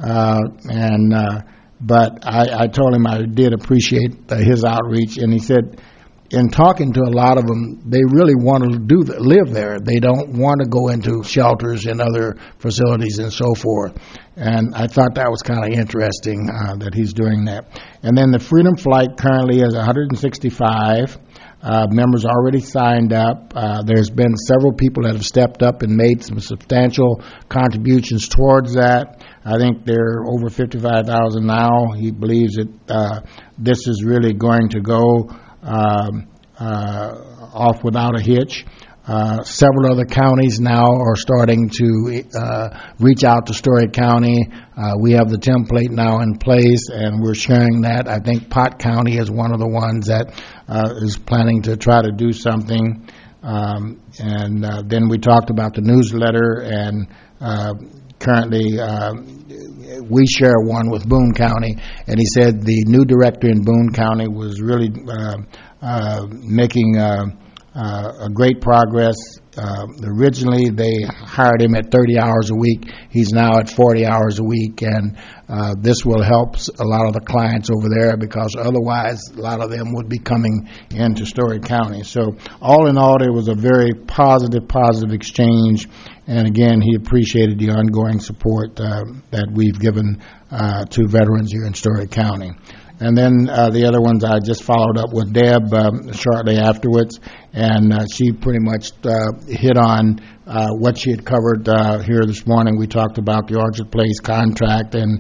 [SPEAKER 3] But I told him I did appreciate his outreach, and he said, in talking to a lot of them, they really want to live there. They don't want to go into shelters and other facilities and so forth. And I thought that was kind of interesting that he's doing that. And then the Freedom Flight currently is 165. Members already signed up. There's been several people that have stepped up and made some substantial contributions towards that. I think they're over $55,000 now. He believes that this is really going to go off without a hitch. Several other counties now are starting to reach out to Story County. We have the template now in place, and we're sharing that. I think Pot County is one of the ones that is planning to try to do something. Then we talked about the newsletter, and currently we share one with Boone County, and he said the new director in Boone County was really making a great progress. Originally, they hired him at 30 hours a week. He's now at 40 hours a week, and this will help a lot of the clients over there, because otherwise a lot of them would be coming into Story County. So all in all, it was a very positive exchange, and again, he appreciated the ongoing support that we've given to veterans here in Story County. And then the other ones, I just followed up with Deb shortly afterwards, and she pretty much hit on what she had covered here this morning. We talked about the Orchard Place contract and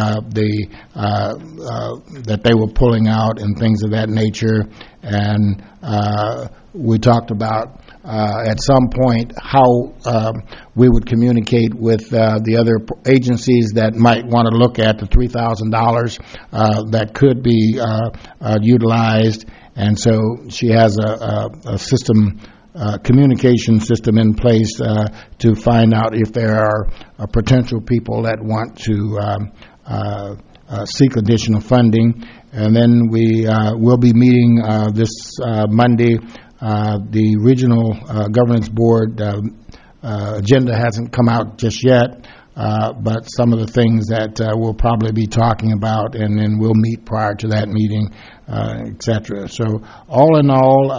[SPEAKER 3] that they were pulling out and things of that nature. And we talked about at some point how we would communicate with the other agencies that might want to look at the $3,000 that could be utilized. And so she has a system, communication system in place to find out if there are potential people that want to seek additional funding. And then we will be meeting this Monday. The Regional Governance Board agenda hasn't come out just yet, but some of the things that we'll probably be talking about, and then we'll meet prior to that meeting, et cetera. So all in all,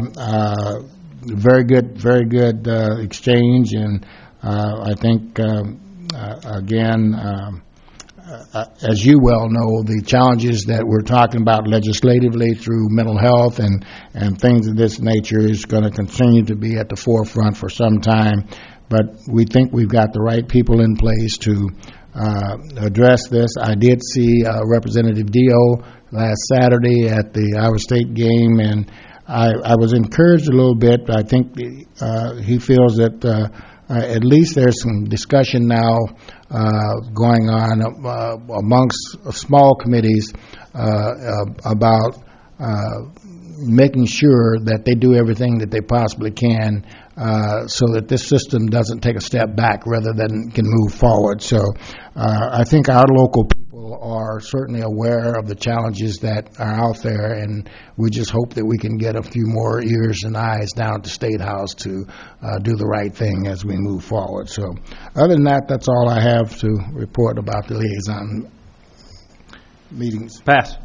[SPEAKER 3] very good exchange, and I think, again, as you well know, the challenges that we're talking about legislatively through mental health and things of this nature is going to continue to be at the forefront for some time. But we think we've got the right people in place to address this. I did see Representative Dio last Saturday at the Iowa State game, and I was encouraged a little bit. I think he feels that at least there's some discussion now going on amongst small committees about making sure that they do everything that they possibly can so that this system doesn't take a step back rather than can move forward. So I think our local people are certainly aware of the challenges that are out there, and we just hope that we can get a few more ears and eyes down at the State House to do the right thing as we move forward. So other than that, that's all I have to report about the liaison meetings.
[SPEAKER 1] Pass.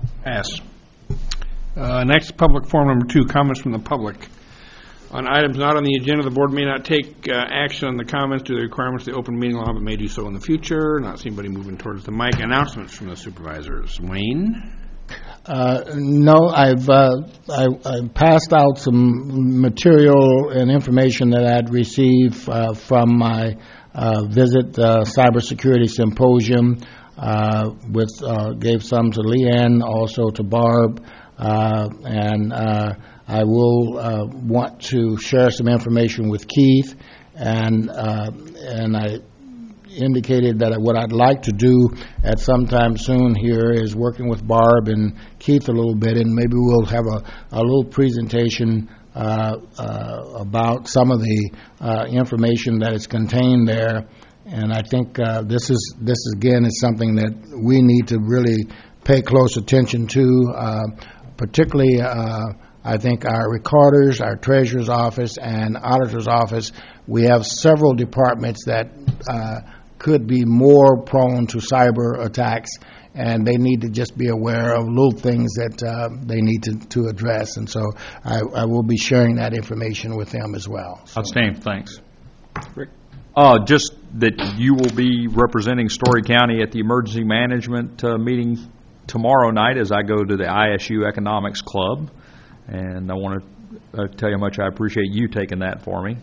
[SPEAKER 2] Next, public forum number 2, comments from the public. On items not on the agenda, the board may not take action on the comments due to the requirements of the open meeting law, but may do so in the future. Not seeing anybody moving towards the mic. Announcements from the supervisors. Wayne?
[SPEAKER 3] No, I've passed out some material and information that I'd received from my visit cybersecurity symposium. Gave some to Leanne, also to Barb, and I will want to share some information with Keith, and I indicated that what I'd like to do at some time soon here is working with Barb and Keith a little bit, and maybe we'll have a little presentation about some of the information that is contained there. And I think this again is something that we need to really pay close attention to, particularly I think our recorders, our treasurer's office, and auditor's office. We have several departments that could be more prone to cyber attacks, and they need to just be aware of little things that they need to address. And so I will be sharing that information with them as well. So.
[SPEAKER 1] Outstanding. Thanks.
[SPEAKER 2] Rick?
[SPEAKER 1] Just that you will be representing Story County at the emergency management meeting tomorrow night as I go to the ISU Economics Club. And I want to tell you how much I appreciate you taking that for me.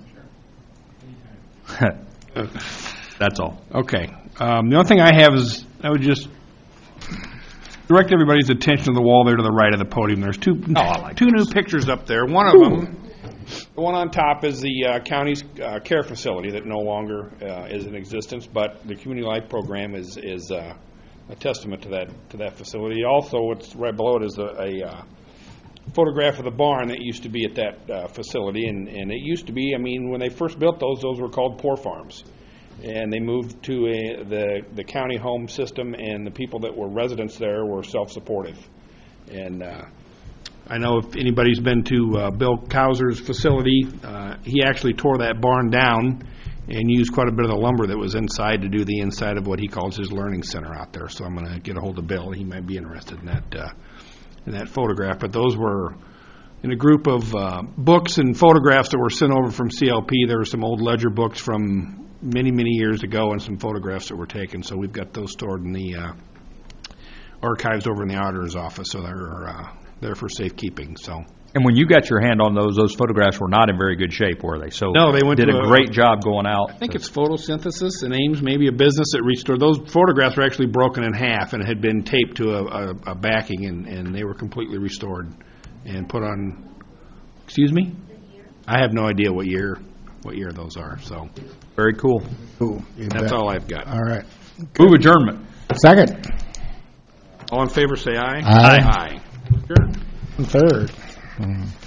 [SPEAKER 1] That's all.
[SPEAKER 2] Okay. The only thing I have is I would just direct everybody's attention to the wall there to the right of the podium. There's two new pictures up there. One of them The one on top is the county's care facility that no longer is in existence, but the Community Life Program is a testament to that facility. Also, what's right below it is a photograph of the barn that used to be at that facility, and it used to be, I mean, when they first built those were called poor farms, and they moved to the county home system, and the people that were residents there were self-supportive. And I know if anybody's been to Bill Kauser's facility, he actually tore that barn down and used quite a bit of the lumber that was inside to do the inside of what he calls his learning center out there. So I'm going to get a hold of Bill. He might be interested in that photograph. But those were in a group of books and photographs that were sent over from CLP. There were some old ledger books from many, many years ago and some photographs that were taken. So we've got those stored in the archives over in the auditor's office. So they're there for safekeeping. So.
[SPEAKER 1] And when you got your hand on those photographs were not in very good shape, were they? So
[SPEAKER 2] no, they did
[SPEAKER 1] a great job going out.
[SPEAKER 2] I think it's Photosynthesis and Ames, maybe a business that restored. Those photographs were actually broken in half and had been taped to a backing, and they were completely restored and put on. Excuse me? I have no idea what year those are. So
[SPEAKER 1] very cool.
[SPEAKER 3] Cool.
[SPEAKER 2] That's all I've got.
[SPEAKER 3] All right.
[SPEAKER 1] Move adjournment.
[SPEAKER 3] Second.
[SPEAKER 2] All in favor, say aye.
[SPEAKER 3] Aye.
[SPEAKER 2] Aye. Sure.
[SPEAKER 3] Third.